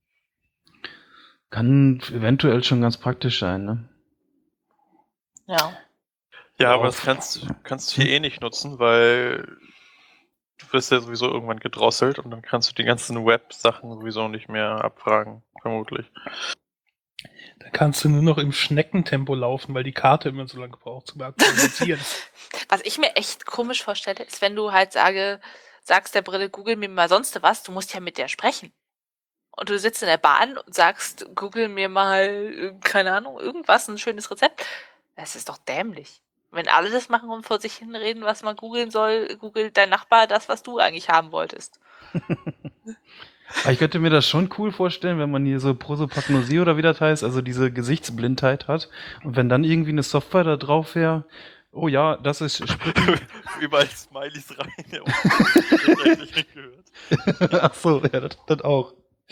Kann eventuell schon ganz praktisch sein, ne? Ja. Ja, aber Auf- das kannst du hier eh nicht nutzen, weil du wirst ja sowieso irgendwann gedrosselt und dann kannst du die ganzen Web-Sachen sowieso nicht mehr abfragen, vermutlich. Da kannst du nur noch im Schneckentempo laufen, weil die Karte immer so lange braucht zum Aktualisieren. Was ich mir echt komisch vorstelle, ist, wenn du halt sagst der Brille, google mir mal sonst was, du musst ja mit der sprechen. Und du sitzt in der Bahn und sagst, google mir mal, keine Ahnung, irgendwas, ein schönes Rezept. Das ist doch dämlich. Wenn alle das machen und vor sich hinreden, was man googeln soll, googelt dein Nachbar das, was du eigentlich haben wolltest. Aber ich könnte mir das schon cool vorstellen, wenn man hier so Prosopagnosie oder wie das heißt, also diese Gesichtsblindheit hat. Und wenn dann irgendwie eine Software da drauf wäre, oh ja, das ist Spritzen. Überall Smileys rein. Ja, das hätte ich nicht gehört. Ach so, ja, das auch.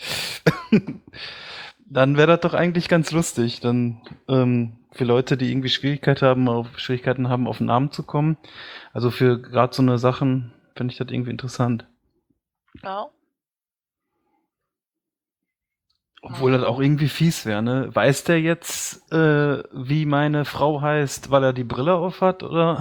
Dann wäre das doch eigentlich ganz lustig. Dann für Leute, die irgendwie Schwierigkeiten haben, auf den Namen zu kommen. Also für gerade so eine Sachen finde ich das irgendwie interessant. Ja. Obwohl das auch irgendwie fies wäre, ne? Weiß der jetzt, wie meine Frau heißt, weil er die Brille auf hat, oder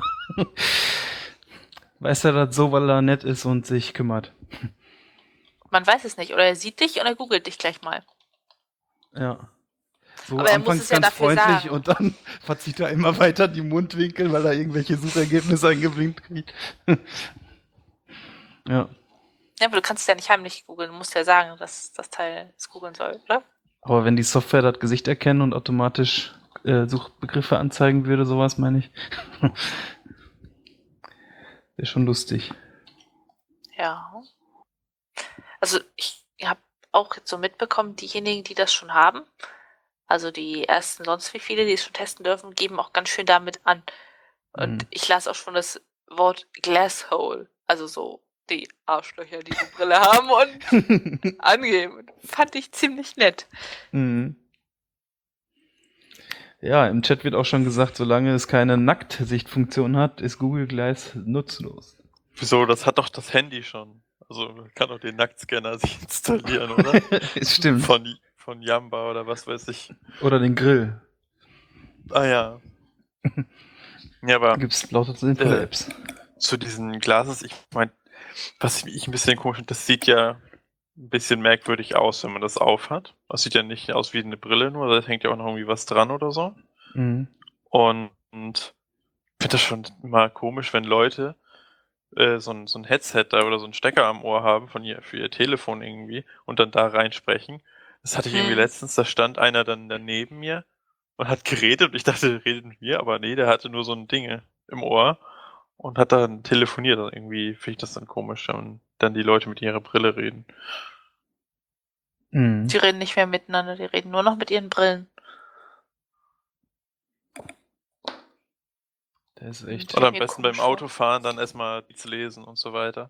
weiß er das so, weil er nett ist und sich kümmert? Man weiß es nicht. Oder er sieht dich und er googelt dich gleich mal. Ja. So Aber er muss anfangs es ja ganz dafür freundlich sagen. und dann verzieht er immer weiter die Mundwinkel, weil er irgendwelche Suchergebnisse eingeblinkt kriegt. Ja. Ja, aber du kannst es ja nicht heimlich googeln. Du musst ja sagen, dass das Teil es googeln soll, oder? Aber wenn die Software das Gesicht erkennen und automatisch Suchbegriffe anzeigen würde, sowas meine ich. Wäre schon lustig. Ja. Also ich habe auch jetzt so mitbekommen, diejenigen, die das schon haben, also die ersten sonst wie viele, die es schon testen dürfen, geben auch ganz schön damit an. Und ich las auch schon das Wort Glasshole, also so die Arschlöcher, die die Brille haben und angeben. Fand ich ziemlich nett. Mhm. Ja, im Chat wird auch schon gesagt, solange es keine Nacktsichtfunktion hat, ist Google Glass nutzlos. Wieso? Das hat doch das Handy schon. Also man kann doch den Nacktscanner sich installieren, oder? Es stimmt. Von Yamba oder was weiß ich. Oder den Grill. Ah ja. Ja, Da aber gibt es lauter sinnvolle Apps. zu diesen Glases, ich meine, was ich ein bisschen komisch finde, das sieht ja ein bisschen merkwürdig aus, wenn man das aufhat. Das sieht ja nicht aus wie eine Brille nur, da hängt ja auch noch irgendwie was dran oder so. Mhm. Und ich finde das schon mal komisch, wenn Leute so ein Headset da oder so einen Stecker am Ohr haben für ihr Telefon irgendwie und dann da reinsprechen. Das hatte ich irgendwie letztens, da stand einer dann neben mir und hat geredet und ich dachte, der redet mit mir, aber nee, der hatte nur so ein Ding im Ohr und hat dann telefoniert. Und irgendwie finde ich das dann komisch, wenn dann die Leute mit ihrer Brille reden. Mhm. Die reden nicht mehr miteinander, die reden nur noch mit ihren Brillen. Das ist echt. Oder am mir besten beim komisch vor. Autofahren dann erstmal zu lesen und so weiter.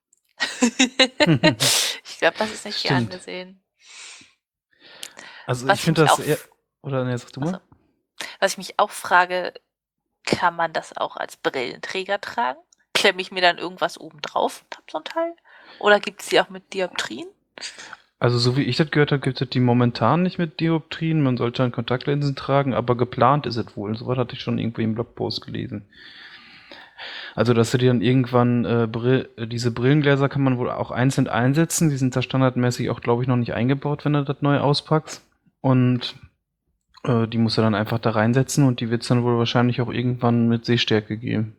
Ich glaube, das ist nicht gern Stimmt. gesehen. Also Was ich finde mich das auch- eher. Oder ne, sag du mal. Also, was ich mich auch frage, kann man das auch als Brillenträger tragen? Klemme ich mir dann irgendwas oben drauf und hab so ein Teil? Oder gibt es die auch mit Dioptrien? Also so wie ich das gehört habe, gibt es die momentan nicht mit Dioptrien. Man sollte dann Kontaktlinsen tragen, aber geplant ist es wohl. Soweit hatte ich schon irgendwie im Blogpost gelesen. Also dass du dir dann irgendwann diese Brillengläser kann man wohl auch einzeln einsetzen. Die sind da standardmäßig auch, glaube ich, noch nicht eingebaut, wenn du das neu auspackst. Und die musst du dann einfach da reinsetzen und die wird es dann wohl wahrscheinlich auch irgendwann mit Sehstärke geben.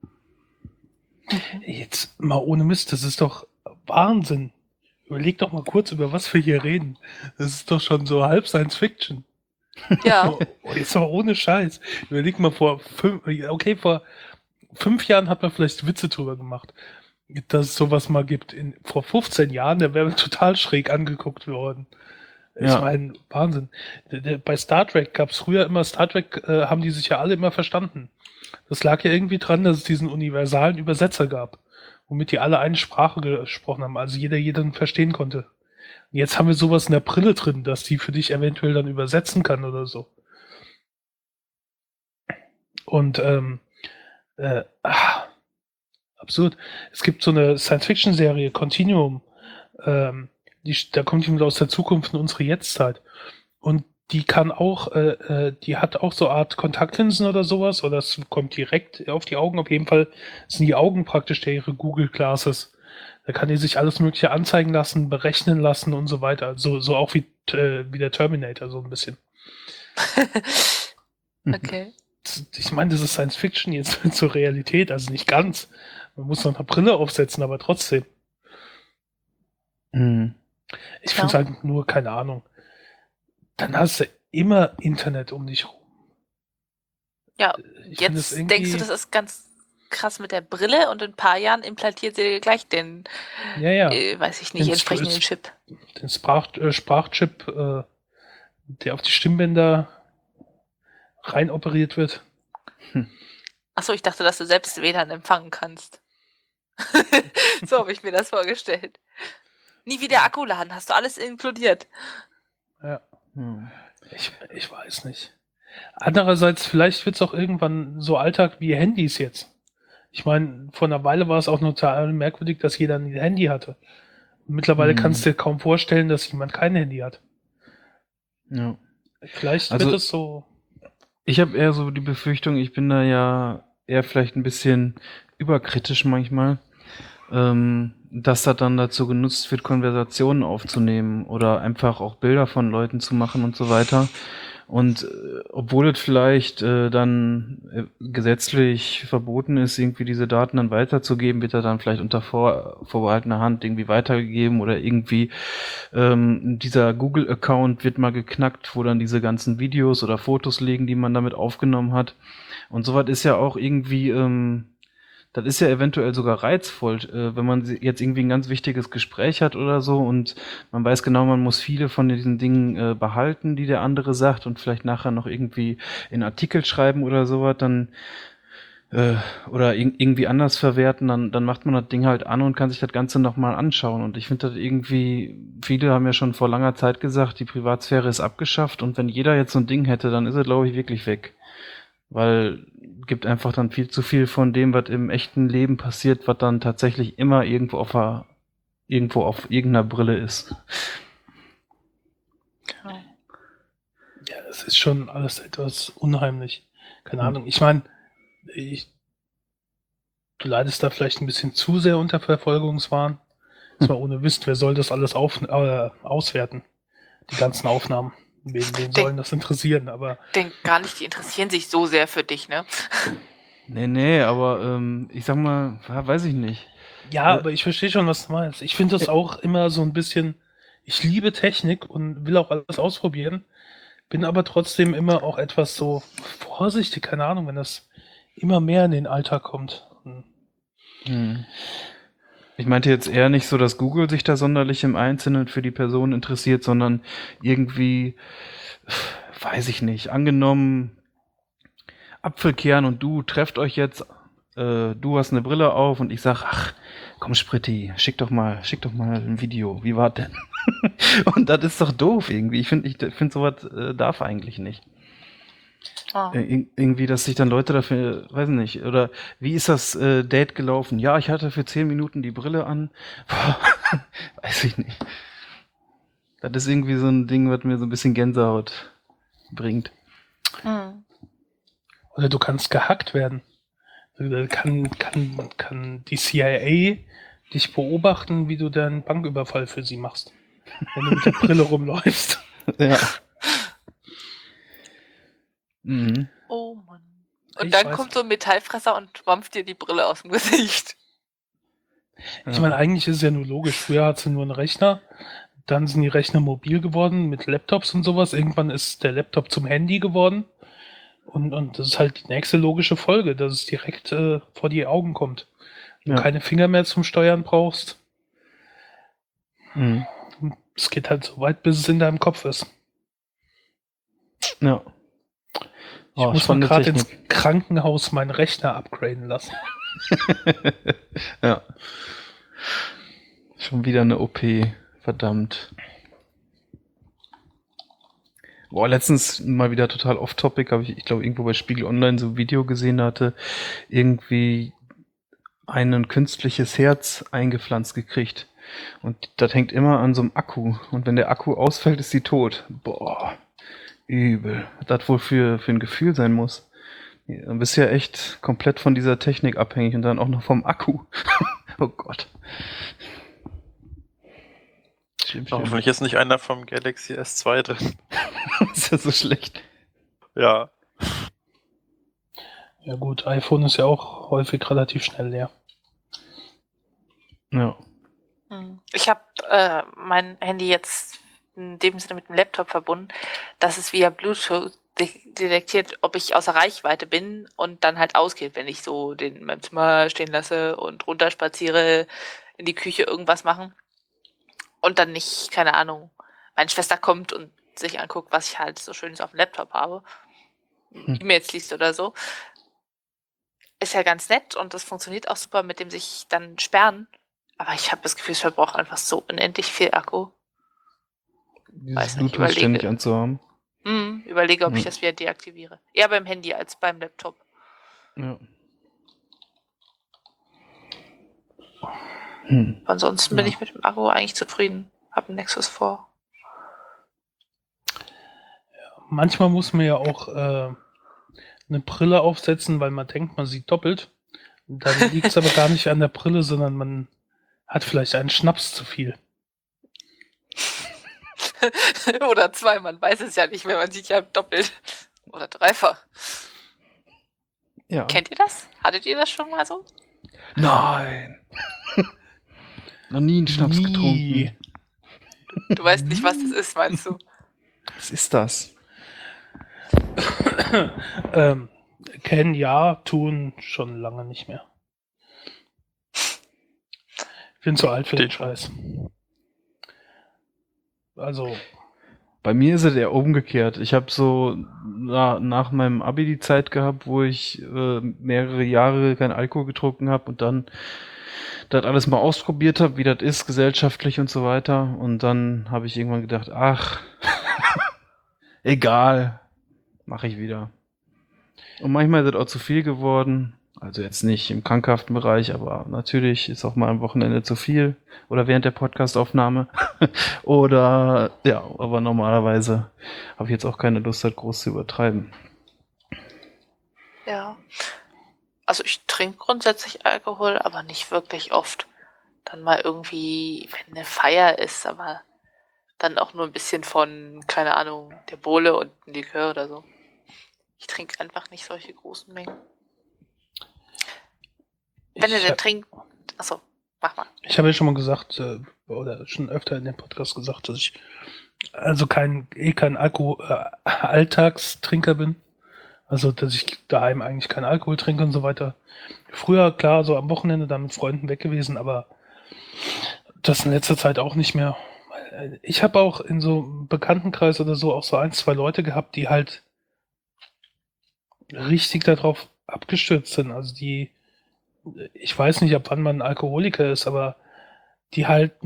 Jetzt mal ohne Mist, das ist doch Wahnsinn. Überleg doch mal kurz, über was wir hier reden. Das ist doch schon so halb Science Fiction. Ja. Oh, jetzt aber ohne Scheiß. Überleg mal, vor 5 Jahren hat man vielleicht Witze drüber gemacht, dass es sowas mal gibt. Vor 15 Jahren, da wäre man total schräg angeguckt worden. Ich Ja. meine, Wahnsinn. Bei Star Trek gab es früher immer, Star Trek haben die sich ja alle immer verstanden. Das lag ja irgendwie dran, dass es diesen universalen Übersetzer gab, womit die alle eine Sprache gesprochen haben, also jeder jeden verstehen konnte. Und jetzt haben wir sowas in der Brille drin, dass die für dich eventuell dann übersetzen kann oder so. Und absurd. Es gibt so eine Science-Fiction-Serie, Continuum, da kommt jemand aus der Zukunft in unsere Jetztzeit. Und die kann auch, die hat auch so eine Art Kontaktlinsen oder sowas, oder es kommt direkt auf die Augen. Auf jeden Fall sind die Augen praktisch ihre Google Glasses. Da kann die sich alles Mögliche anzeigen lassen, berechnen lassen und so weiter. So auch wie der Terminator, so ein bisschen. Okay. Ich meine, das ist Science Fiction, jetzt wird zur Realität, also nicht ganz. Man muss noch eine Brille aufsetzen, aber trotzdem. Mhm. Ich finde es halt nur, keine Ahnung. Dann hast du immer Internet um dich rum. Ja, Ich finde es jetzt denkst du, das ist ganz krass mit der Brille und in ein paar Jahren implantiert sie dir gleich den, Ja. weiß ich nicht, Den entsprechenden Chip. Den Sprachchip, der auf die Stimmbänder rein operiert wird. Achso, ich dachte, dass du selbst WLAN empfangen kannst. So habe ich mir das vorgestellt. Nie wieder Akku laden, hast du alles inkludiert. Ja, Hm. ich weiß nicht. Andererseits, vielleicht wird es auch irgendwann so Alltag wie Handys jetzt. Ich meine, vor einer Weile war es auch noch total merkwürdig, dass jeder ein Handy hatte. Mittlerweile kannst du dir kaum vorstellen, dass jemand kein Handy hat. Ja. Vielleicht Also- wird es so. Ich habe eher so die Befürchtung, ich bin da ja eher vielleicht ein bisschen überkritisch manchmal, dass das dann dazu genutzt wird, Konversationen aufzunehmen oder einfach auch Bilder von Leuten zu machen und so weiter. Und obwohl es vielleicht dann gesetzlich verboten ist, irgendwie diese Daten dann weiterzugeben, wird er dann vielleicht unter vorbehaltener Hand irgendwie weitergegeben oder irgendwie dieser Google-Account wird mal geknackt, wo dann diese ganzen Videos oder Fotos liegen, die man damit aufgenommen hat. Und sowas ist ja auch irgendwie, das ist ja eventuell sogar reizvoll, wenn man jetzt irgendwie ein ganz wichtiges Gespräch hat oder so und man weiß genau, man muss viele von diesen Dingen behalten, die der andere sagt und vielleicht nachher noch irgendwie in Artikel schreiben oder sowas, dann oder irgendwie anders verwerten, dann macht man das Ding halt an und kann sich das Ganze nochmal anschauen. Und ich finde das irgendwie, viele haben ja schon vor langer Zeit gesagt, die Privatsphäre ist abgeschafft und wenn jeder jetzt so ein Ding hätte, dann ist er, glaube ich, wirklich weg. Weil gibt einfach dann viel zu viel von dem, was im echten Leben passiert, was dann tatsächlich immer irgendwo auf irgendeiner Brille ist. Ja, es ist schon alles etwas unheimlich. Keine Ahnung. Ich meine, du leidest da vielleicht ein bisschen zu sehr unter Verfolgungswahn. Zwar ohne Wissen, wer soll das alles auswerten? Die ganzen Aufnahmen. Wen sollen das interessieren? Aber Denk gar nicht, die interessieren sich so sehr für dich, ne? Nee, aber ich sag mal, weiß ich nicht. ja, aber ich verstehe schon, was du meinst. Ich finde das auch immer so ein bisschen, ich liebe Technik und will auch alles ausprobieren, bin aber trotzdem immer auch etwas so vorsichtig, keine Ahnung, wenn das immer mehr in den Alltag kommt. Ich meinte jetzt eher nicht so, dass Google sich da sonderlich im Einzelnen für die Person interessiert, sondern irgendwie, weiß ich nicht, angenommen, Apfelkern und du trefft euch jetzt, du hast eine Brille auf und ich sag, ach, komm Spritti, schick doch mal ein Video, wie war denn? Und das ist doch doof irgendwie. Ich finde sowas darf eigentlich nicht. Oh. Irgendwie, dass sich dann Leute dafür, weiß nicht, oder wie ist das Date gelaufen? Ja, ich hatte für 10 Minuten die Brille an. Weiß ich nicht. Das ist irgendwie so ein Ding, was mir so ein bisschen Gänsehaut bringt. Hm. Oder du kannst gehackt werden. Kann die CIA dich beobachten, wie du deinen Banküberfall für sie machst. Wenn du mit der Brille rumläufst. Ja. Mhm. Oh Mann. Und Ich dann weiß kommt so ein Metallfresser und wampft dir die Brille aus dem Gesicht. Ich meine, eigentlich ist es ja nur logisch. Früher hat sie nur einen Rechner, dann sind die Rechner mobil geworden mit Laptops und sowas. Irgendwann ist der Laptop zum Handy geworden. Und das ist halt die nächste logische Folge, dass es direkt vor die Augen kommt. Wenn du keine Finger mehr zum Steuern brauchst. Mhm. Es geht halt so weit, bis es in deinem Kopf ist. Ja. Ich muss mal spannende gerade ins Technik. Krankenhaus meinen Rechner upgraden lassen. Ja. Schon wieder eine OP. Verdammt. Boah, letztens mal wieder total off-topic, habe ich glaube, irgendwo bei Spiegel Online so ein Video gesehen, da hatte irgendwie ein künstliches Herz eingepflanzt gekriegt. Und das hängt immer an so einem Akku. Und wenn der Akku ausfällt, ist sie tot. Boah, übel. Was das wohl für ein Gefühl sein muss. Dann bist du ja echt komplett von dieser Technik abhängig und dann auch noch vom Akku. Oh Gott. Schlimm. Hoffentlich ist nicht einer vom Galaxy S2 drin. Ist ja so schlecht. Ja. Ja gut, iPhone ist ja auch häufig relativ schnell leer. Ja. Ich habe mein Handy jetzt in dem Sinne mit dem Laptop verbunden, dass es via Bluetooth detektiert, ob ich außer Reichweite bin und dann halt ausgeht, wenn ich so den in meinem Zimmer stehen lasse und runterspaziere, in die Küche irgendwas machen und dann nicht, keine Ahnung, meine Schwester kommt und sich anguckt, was ich halt so Schönes auf dem Laptop habe, E-Mails liest oder so. Ist ja ganz nett und das funktioniert auch super mit dem sich dann sperren. Aber ich habe das Gefühl, es verbraucht einfach so unendlich viel Akku. Dieses nicht, Bluetooth ständig überlege. anzuhaben. Überlege, ob ich Ja. das wieder deaktiviere. Eher beim Handy als beim Laptop. Ja. Ansonsten bin Ja. ich mit dem Akku eigentlich zufrieden. Hab einen Nexus 4. Manchmal muss man ja auch eine Brille aufsetzen, weil man denkt, man sieht doppelt. Und dann liegt es aber gar nicht an der Brille, sondern man hat vielleicht einen Schnaps zu viel. Oder 2, man weiß es ja nicht mehr, man sieht ja doppelt. Oder dreifach. Ja. Kennt ihr das? Hattet ihr das schon mal so? Nein. Noch nie einen Schnaps Nie. getrunken. Du weißt nicht, was das ist, meinst du? Was ist das? Kennen ja, tun schon lange nicht mehr. Ich bin zu alt für den Scheiß. Also, Bei mir ist es eher umgekehrt. Ich habe so nach meinem Abi die Zeit gehabt, wo ich mehrere Jahre kein Alkohol getrunken habe und dann das alles mal ausprobiert habe, wie das ist, gesellschaftlich und so weiter. Und dann habe ich irgendwann gedacht, ach, egal, mache ich wieder. Und manchmal ist das auch zu viel geworden. Also jetzt nicht im krankhaften Bereich, aber natürlich ist auch mal am Wochenende zu viel. Oder während der Podcastaufnahme. Oder, ja, aber normalerweise habe ich jetzt auch keine Lust, das groß zu übertreiben. Ja. Also ich trinke grundsätzlich Alkohol, aber nicht wirklich oft. Dann mal irgendwie, wenn eine Feier ist, aber dann auch nur ein bisschen von, keine Ahnung, der Bowle und ein Likör oder so. Ich trinke einfach nicht solche großen Mengen. Wenn ihr ich, denn trinkt, achso, mach mal. ich habe ja schon mal gesagt, oder schon öfter in dem Podcast gesagt, dass ich also kein Alltagstrinker bin. Also, dass ich daheim eigentlich keinen Alkohol trinke und so weiter. Früher, klar, so am Wochenende dann mit Freunden weg gewesen, aber das in letzter Zeit auch nicht mehr. Ich habe auch in so einem Bekanntenkreis oder so auch so 1, 2 Leute gehabt, die halt richtig darauf abgestürzt sind. Also die, ich weiß nicht, ab wann man Alkoholiker ist, aber die halt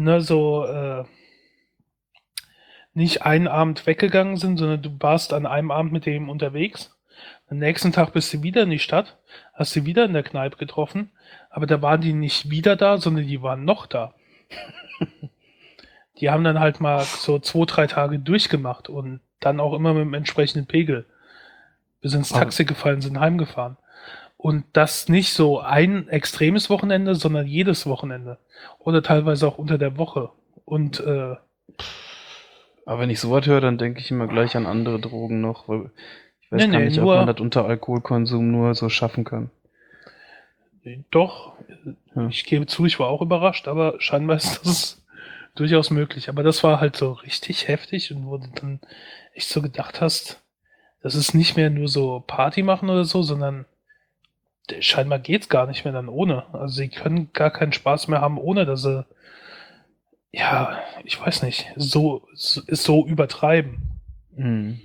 nicht einen Abend weggegangen sind, sondern du warst an einem Abend mit dem unterwegs. Am nächsten Tag bist du wieder in die Stadt, hast sie wieder in der Kneipe getroffen, aber da waren die nicht wieder da, sondern die waren noch da. Die haben dann halt mal so 2, 3 Tage durchgemacht und dann auch immer mit dem entsprechenden Pegel bis ins Taxi gefallen, sind heimgefahren. Und das nicht so ein extremes Wochenende, sondern jedes Wochenende. Oder teilweise auch unter der Woche. Und Aber wenn ich sowas höre, dann denke ich immer gleich an andere Drogen noch, weil ich weiß Nee, gar nee, nicht, ob nur- man das unter Alkoholkonsum nur so schaffen kann. doch, Ja. ich gebe zu, ich war auch überrascht, aber scheinbar ist das durchaus möglich. Aber das war halt so richtig heftig und wo du dann echt so gedacht hast, das ist nicht mehr nur so Party machen oder so, sondern scheinbar geht's gar nicht mehr dann ohne. Also sie können gar keinen Spaß mehr haben, ohne dass sie, ja, ich weiß nicht, so übertreiben. Mhm.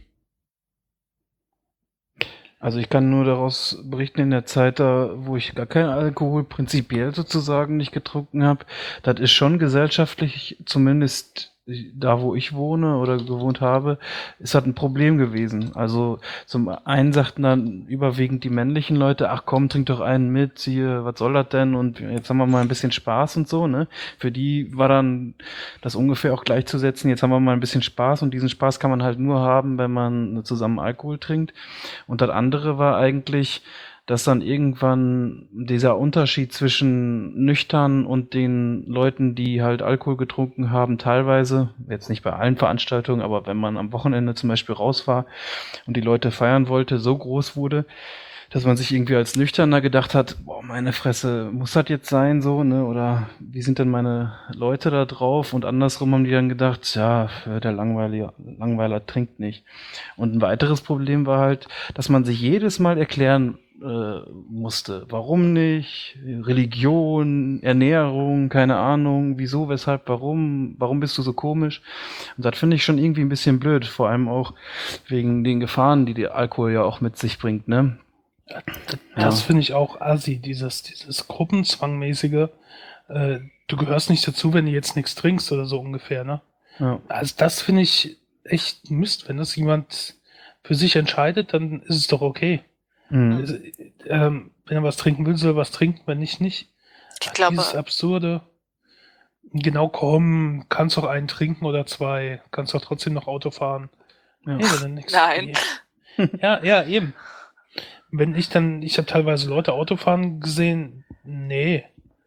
Also ich kann nur daraus berichten, in der Zeit da, wo ich gar keinen Alkohol prinzipiell sozusagen nicht getrunken habe, das ist schon gesellschaftlich, zumindest da, wo ich wohne oder gewohnt habe, ist das ein Problem gewesen. Also zum einen sagten dann überwiegend die männlichen Leute, ach komm, trink doch einen mit, hier, was soll das denn? Und jetzt haben wir mal ein bisschen Spaß und so, ne? Für die war dann das ungefähr auch gleichzusetzen, jetzt haben wir mal ein bisschen Spaß und diesen Spaß kann man halt nur haben, wenn man zusammen Alkohol trinkt. Und das andere war eigentlich, dass dann irgendwann dieser Unterschied zwischen nüchtern und den Leuten, die halt Alkohol getrunken haben, teilweise, jetzt nicht bei allen Veranstaltungen, aber wenn man am Wochenende zum Beispiel raus war und die Leute feiern wollte, so groß wurde, dass man sich irgendwie als Nüchterner gedacht hat, boah, meine Fresse, muss das jetzt sein so, ne? Oder wie sind denn meine Leute da drauf? Und andersrum haben die dann gedacht, ja, der Langweiler trinkt nicht. Und ein weiteres Problem war halt, dass man sich jedes Mal erklären musste. Warum nicht? Religion, Ernährung, keine Ahnung, wieso, weshalb, warum bist du so komisch? Und das finde ich schon irgendwie ein bisschen blöd, vor allem auch wegen den Gefahren, die der Alkohol ja auch mit sich bringt, ne? Das finde ich auch assi, dieses Gruppenzwangmäßige. Du gehörst nicht dazu, wenn du jetzt nichts trinkst oder so ungefähr, ne? Ja. Also das finde ich echt Mist. Wenn das jemand für sich entscheidet, dann ist es doch okay. Mhm. Wenn er was trinken will, soll er was trinken, wenn nicht, nicht. Ich glaube, Dieses Absurde, genau, komm, kannst doch einen trinken oder zwei, kannst doch trotzdem noch Auto fahren. Ja. Nee, wenn du nix, Nein. Nee. Ja, eben. Ich habe teilweise Leute Autofahren gesehen, nee.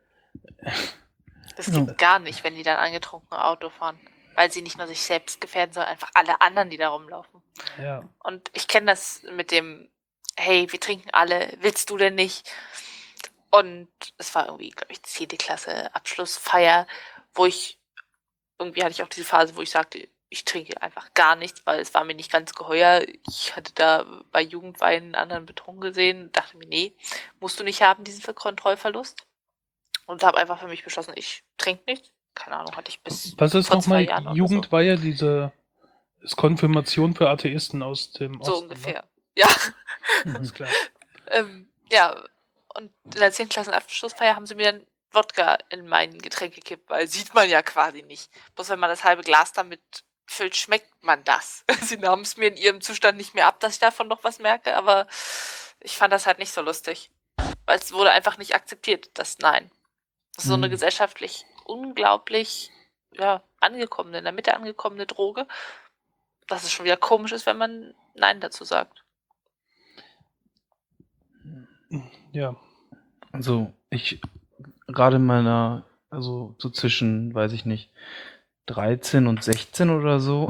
das geht gar nicht, wenn die dann angetrunken Auto fahren. Weil sie nicht nur sich selbst gefährden, sondern einfach alle anderen, die da rumlaufen. Ja. Und ich kenne das mit dem, hey, wir trinken alle, willst du denn nicht? Und es war irgendwie, glaube ich, 10. Klasse Abschlussfeier, irgendwie hatte ich auch diese Phase, wo ich sagte, ich trinke einfach gar nichts, weil es war mir nicht ganz geheuer. Ich hatte da bei Jugendwein einen anderen betrunken gesehen und dachte mir, nee, musst du nicht haben, diesen Kontrollverlust. Und habe einfach für mich beschlossen, ich trinke nichts. Keine Ahnung, hatte ich bis Was ist vor 2 nochmal Jahren oder Jugendweihe, ist Konfirmation für Atheisten aus dem so Osten, ungefähr. Ja. Ne? Alles klar. Ja, und in der 10. Klasse Abschlussfeier haben sie mir dann Wodka in mein Getränk gekippt, weil sieht man ja quasi nicht. Bloß wenn man das halbe Glas damit füllt, schmeckt man das. Sie nahmen es mir in ihrem Zustand nicht mehr ab, dass ich davon noch was merke, aber ich fand das halt nicht so lustig. Weil es wurde einfach nicht akzeptiert, das Nein. Das ist so eine gesellschaftlich unglaublich, ja, in der Mitte angekommene Droge, dass es schon wieder komisch ist, wenn man Nein dazu sagt. Ja. Also gerade in meiner, also so zwischen, weiß ich nicht, 13 und 16 oder so,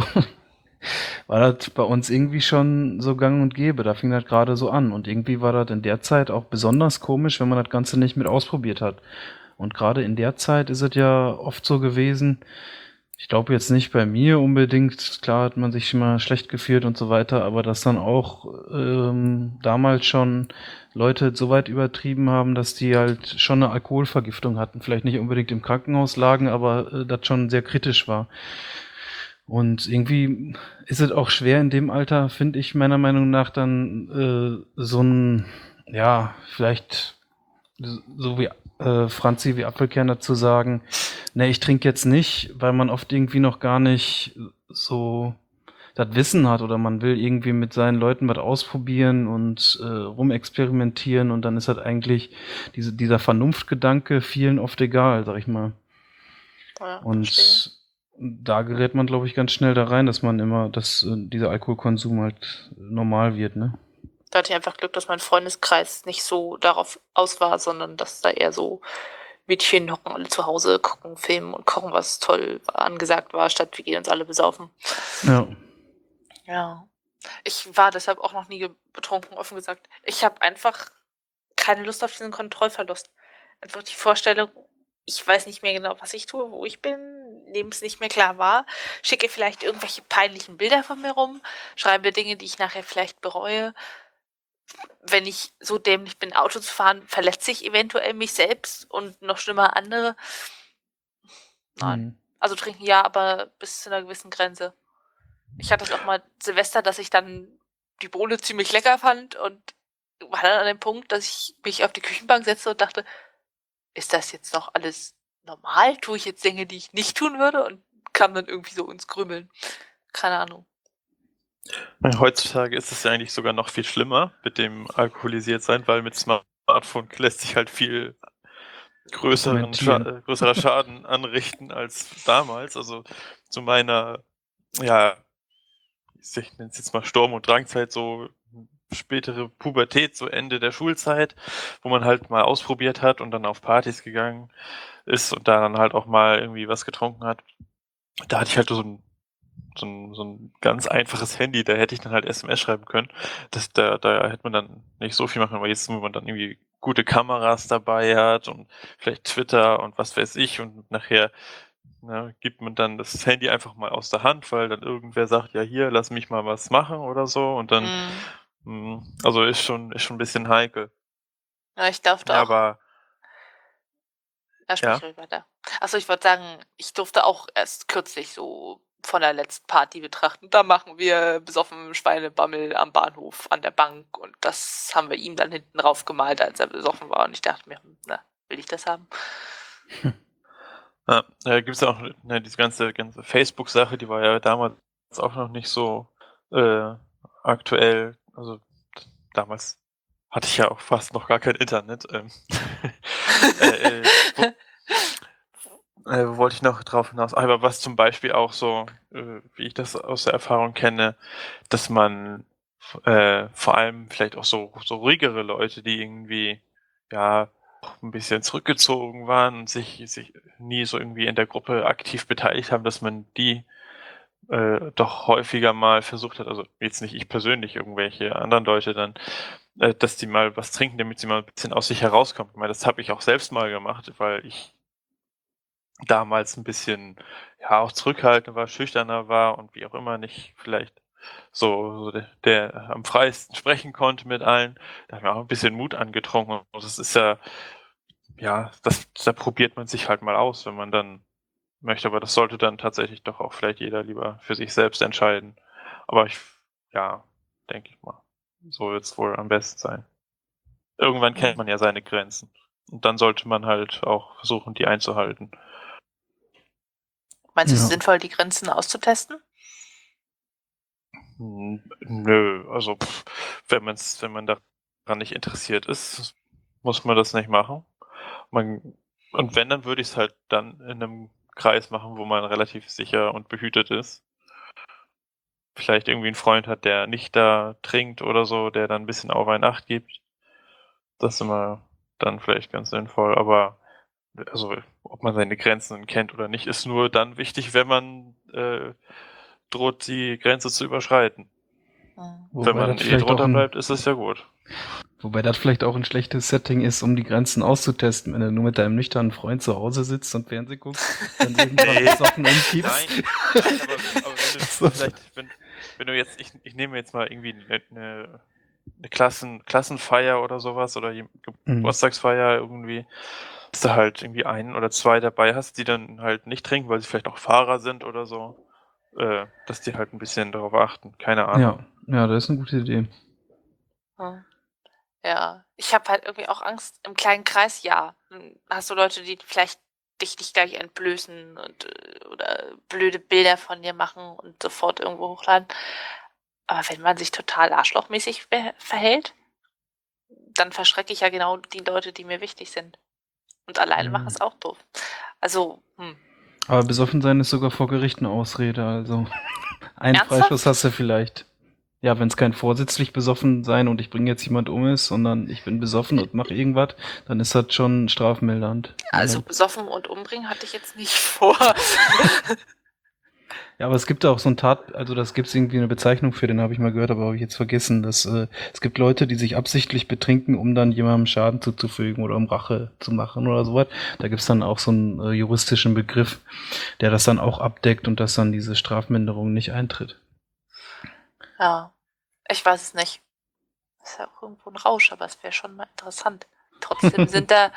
war das bei uns irgendwie schon so gang und gäbe. Da fing das gerade so an. Und irgendwie war das in der Zeit auch besonders komisch, wenn man das Ganze nicht mit ausprobiert hat. Und gerade in der Zeit ist es ja oft so gewesen, ich glaube jetzt nicht bei mir unbedingt, klar hat man sich immer schlecht gefühlt und so weiter, aber dass dann auch damals schon Leute so weit übertrieben haben, dass die halt schon eine Alkoholvergiftung hatten. Vielleicht nicht unbedingt im Krankenhaus lagen, aber das schon sehr kritisch war. Und irgendwie ist es auch schwer in dem Alter, finde ich meiner Meinung nach, dann so ein, ja, vielleicht so wie Franzi wie Apfelkerner zu sagen, ne, ich trinke jetzt nicht, weil man oft irgendwie noch gar nicht so das Wissen hat oder man will irgendwie mit seinen Leuten was ausprobieren und rumexperimentieren und dann ist halt eigentlich dieser Vernunftgedanke vielen oft egal, sag ich mal. Ja, Und verstehe. da gerät man, glaube ich, ganz schnell da rein, dass man immer, dass dieser Alkoholkonsum halt normal wird, ne? Da hatte ich einfach Glück, dass mein Freundeskreis nicht so darauf aus war, sondern dass da eher so Mädchen hocken alle zu Hause, gucken, filmen und kochen, was toll angesagt war, statt wir gehen uns alle besaufen. Ja. Ja. Ich war deshalb auch noch nie betrunken, offen gesagt. Ich habe einfach keine Lust auf diesen Kontrollverlust. Einfach die Vorstellung, ich weiß nicht mehr genau, was ich tue, wo ich bin, nehme es nicht mehr klar wahr, schicke vielleicht irgendwelche peinlichen Bilder von mir rum, schreibe Dinge, die ich nachher vielleicht bereue. Wenn ich so dämlich bin, Auto zu fahren, verletze ich eventuell mich selbst und noch schlimmer andere. Nein. Also trinken ja, aber bis zu einer gewissen Grenze. Ich hatte es auch mal Silvester, dass ich dann die Bohne ziemlich lecker fand und war dann an dem Punkt, dass ich mich auf die Küchenbank setzte und dachte, ist das jetzt noch alles normal? Tue ich jetzt Dinge, die ich nicht tun würde? Und kam dann irgendwie so ins Grübeln. Keine Ahnung. Heutzutage ist es ja eigentlich sogar noch viel schlimmer mit dem alkoholisiert sein, weil mit Smartphone lässt sich halt viel größerer Schaden anrichten als damals. Also zu meiner, ja, ich nenne es jetzt mal Sturm- und Drangzeit, so spätere Pubertät, so Ende der Schulzeit, wo man halt mal ausprobiert hat und dann auf Partys gegangen ist und da dann halt auch mal irgendwie was getrunken hat. Da hatte ich halt so ein so ein ganz einfaches Handy, da hätte ich dann halt SMS schreiben können. Da hätte man dann nicht so viel machen, aber jetzt, wo man dann irgendwie gute Kameras dabei hat und vielleicht Twitter und was weiß ich und nachher gibt man dann das Handy einfach mal aus der Hand, weil dann irgendwer sagt, ja hier, lass mich mal was machen oder so und dann, also ist schon ein bisschen heikel. Ja, ich durfte Ja, auch. aber Ja, sprich ruhig weiter. Achso, ich wollte sagen, ich durfte auch erst kürzlich so von der letzten Party betrachten. Da machen wir besoffen Schweinebammel am Bahnhof an der Bank und das haben wir ihm dann hinten drauf gemalt, als er besoffen war. Und ich dachte mir, will ich das haben? ja, da gibt es ja auch diese ganze Facebook-Sache, die war ja damals auch noch nicht so aktuell. Also damals hatte ich ja auch fast noch gar kein Internet. Wo wollte ich noch drauf hinaus? Aber was zum Beispiel auch so, wie ich das aus der Erfahrung kenne, dass man vor allem vielleicht auch so ruhigere Leute, die irgendwie ja ein bisschen zurückgezogen waren und sich nie so irgendwie in der Gruppe aktiv beteiligt haben, dass man die doch häufiger mal versucht hat, also jetzt nicht ich persönlich, irgendwelche anderen Leute dann, dass die mal was trinken, damit sie mal ein bisschen aus sich herauskommen. Ich meine, das habe ich auch selbst mal gemacht, weil ich damals ein bisschen auch zurückhaltender war, schüchterner war und wie auch immer nicht vielleicht so der am freiesten sprechen konnte mit allen. Da habe ich mir auch ein bisschen Mut angetrunken. Und das ist da probiert man sich halt mal aus, wenn man dann möchte. Aber das sollte dann tatsächlich doch auch vielleicht jeder lieber für sich selbst entscheiden. Aber denke ich mal, so wird es wohl am besten sein. Irgendwann kennt man ja seine Grenzen. Und dann sollte man halt auch versuchen, die einzuhalten. Meinst du, es ist sinnvoll, die Grenzen auszutesten? Nö, also wenn man daran nicht interessiert ist, muss man das nicht machen. Und wenn, dann würde ich es halt dann in einem Kreis machen, wo man relativ sicher und behütet ist. Vielleicht irgendwie einen Freund hat, der nicht da trinkt oder so, der dann ein bisschen auf einen Acht gibt. Das ist immer dann vielleicht ganz sinnvoll, aber also ob man seine Grenzen kennt oder nicht, ist nur dann wichtig, wenn man droht, die Grenze zu überschreiten. Wenn man drunter bleibt, ist es ja gut. Wobei das vielleicht auch ein schlechtes Setting ist, um die Grenzen auszutesten, wenn du nur mit deinem nüchternen Freund zu Hause sitzt und Fernsehen guckst, dann irgendwann besoffen umkippst. Nein, aber wenn du vielleicht, wenn du jetzt, ich nehme jetzt mal irgendwie eine Klassenfeier oder sowas oder Geburtstagsfeier irgendwie, dass du halt irgendwie einen oder zwei dabei hast, die dann halt nicht trinken, weil sie vielleicht auch Fahrer sind oder so, dass die halt ein bisschen darauf achten. Keine Ahnung. Ja, das ist eine gute Idee. Ja, ich habe halt irgendwie auch Angst im kleinen Kreis, ja. Dann hast du Leute, die vielleicht dich nicht gleich entblößen oder blöde Bilder von dir machen und sofort irgendwo hochladen. Aber wenn man sich total arschlochmäßig verhält, dann verschrecke ich ja genau die Leute, die mir wichtig sind. Und alleine machen es auch doof. Also, Aber besoffen sein ist sogar vor Gericht eine Ausrede, also einen Ernsthaft? Freischuss hast du vielleicht. Ja, wenn es kein vorsätzlich besoffen sein und ich bringe jetzt jemand um ist, sondern ich bin besoffen und mache irgendwas, dann ist das schon strafmildernd. Also besoffen und umbringen hatte ich jetzt nicht vor. Ja, aber es gibt auch so ein also das gibt es irgendwie eine Bezeichnung für, den habe ich mal gehört, aber habe ich jetzt vergessen, dass es gibt Leute, die sich absichtlich betrinken, um dann jemandem Schaden zuzufügen oder um Rache zu machen oder sowas. Da gibt es dann auch so einen juristischen Begriff, der das dann auch abdeckt und dass dann diese Strafminderung nicht eintritt. Ja, ich weiß es nicht. Das ist ja auch irgendwo ein Rausch, aber es wäre schon mal interessant. Trotzdem sind da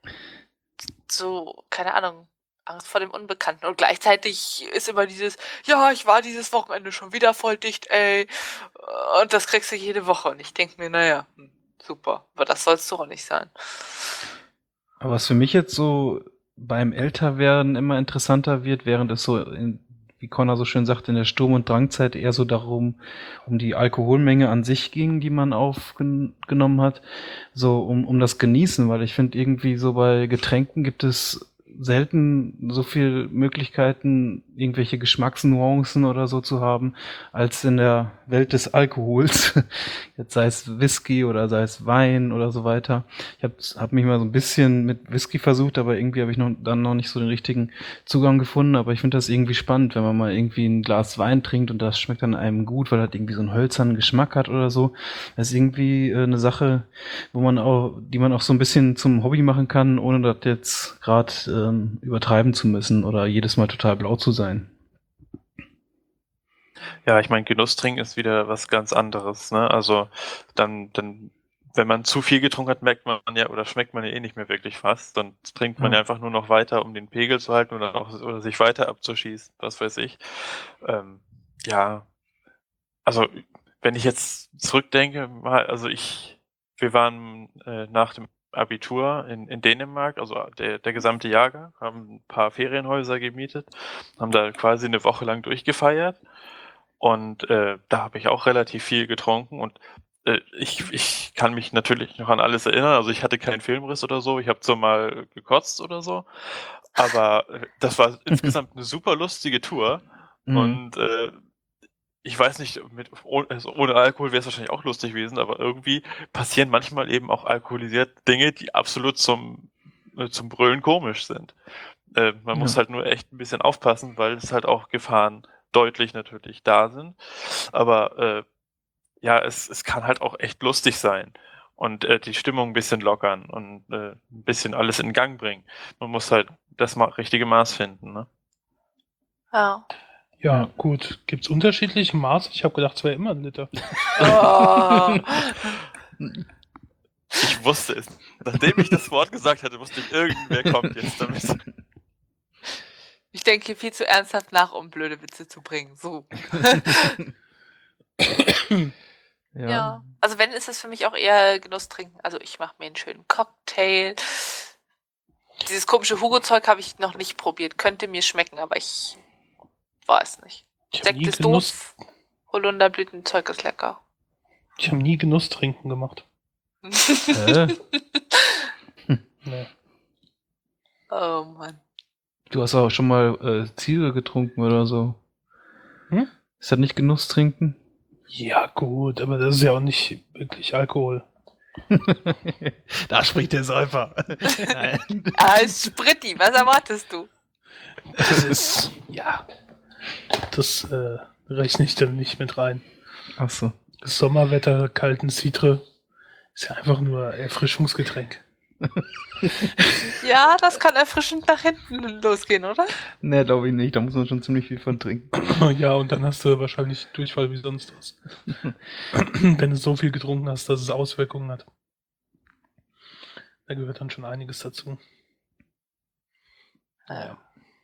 so, keine Ahnung, Angst vor dem Unbekannten. Und gleichzeitig ist immer dieses, ja, ich war dieses Wochenende schon wieder voll dicht, ey. Und das kriegst du jede Woche. Und ich denke mir, naja, super. Aber das sollst du auch nicht sein. Aber was für mich jetzt so beim Älterwerden immer interessanter wird, während es so wie Connor so schön sagt, in der Sturm- und Drangzeit eher so darum, um die Alkoholmenge an sich ging, die man aufgenommen hat, so um das Genießen, weil ich finde irgendwie so bei Getränken gibt es selten so viele Möglichkeiten, irgendwelche Geschmacksnuancen oder so zu haben, als in der Welt des Alkohols. Jetzt sei es Whisky oder sei es Wein oder so weiter. Ich hab mich mal so ein bisschen mit Whisky versucht, aber irgendwie habe ich dann noch nicht so den richtigen Zugang gefunden. Aber ich finde das irgendwie spannend, wenn man mal irgendwie ein Glas Wein trinkt und das schmeckt dann einem gut, weil das irgendwie so einen hölzernen Geschmack hat oder so. Das ist irgendwie eine Sache, die man auch so ein bisschen zum Hobby machen kann, ohne das jetzt gerade übertreiben zu müssen oder jedes Mal total blau zu sein. Ja, ich meine, Genusstrinken ist wieder was ganz anderes, ne? Also dann, wenn man zu viel getrunken hat, merkt man ja oder schmeckt man ja eh nicht mehr wirklich was. Dann trinkt man ja einfach nur noch weiter, um den Pegel zu halten oder sich weiter abzuschießen, was weiß ich. Ja, also wenn ich jetzt zurückdenke, wir waren nach dem Abitur in Dänemark, also der gesamte Jahrgang, haben ein paar Ferienhäuser gemietet, haben da quasi eine Woche lang durchgefeiert und da habe ich auch relativ viel getrunken und ich kann mich natürlich noch an alles erinnern, also ich hatte keinen Filmriss oder so, ich habe zwar mal gekotzt oder so, aber das war insgesamt eine super lustige Tour und ich weiß nicht, ohne Alkohol wäre es wahrscheinlich auch lustig gewesen, aber irgendwie passieren manchmal eben auch alkoholisiert Dinge, die absolut zum Brüllen komisch sind. Man muss halt nur echt ein bisschen aufpassen, weil es halt auch Gefahren deutlich natürlich da sind. Aber ja, es kann halt auch echt lustig sein und die Stimmung ein bisschen lockern und ein bisschen alles in Gang bringen. Man muss halt das richtige Maß finden, ne? Ja. Ja, gut. Gibt's unterschiedliche Maße? Ich habe gedacht, es wäre immer ein Liter. Oh. Ich wusste es. Nachdem ich das Wort gesagt hatte, wusste ich, irgendwer kommt jetzt damit. Ich denke viel zu ernsthaft nach, um blöde Witze zu bringen. So. Ja. Also wenn, ist es für mich auch eher Genuss trinken. Also ich mache mir einen schönen Cocktail. Dieses komische Hugo-Zeug habe ich noch nicht probiert. Könnte mir schmecken, aber ich weiß nicht. Ich hab Sekt nie ist Genuss- doof. Holunderblütenzeug ist lecker. Ich habe nie Genusstrinken gemacht. Nee. Oh Mann. Du hast auch schon mal Ziege getrunken oder so. Hm? Ist das nicht Genuss trinken? Ja, gut, aber das ist ja auch nicht wirklich Alkohol. Da spricht der Säufer. Nein. Spritti, was erwartest du? Das ist, ja, das rechne ich dann nicht mit rein. Ach so. Das Sommerwetter, kalten Citre, ist ja einfach nur Erfrischungsgetränk. Ja, das kann erfrischend nach hinten losgehen, oder? Nee, glaube ich nicht. Da muss man schon ziemlich viel von trinken. Ja, und dann hast du wahrscheinlich Durchfall wie sonst was. Wenn du so viel getrunken hast, dass es Auswirkungen hat. Da gehört dann schon einiges dazu. Ja.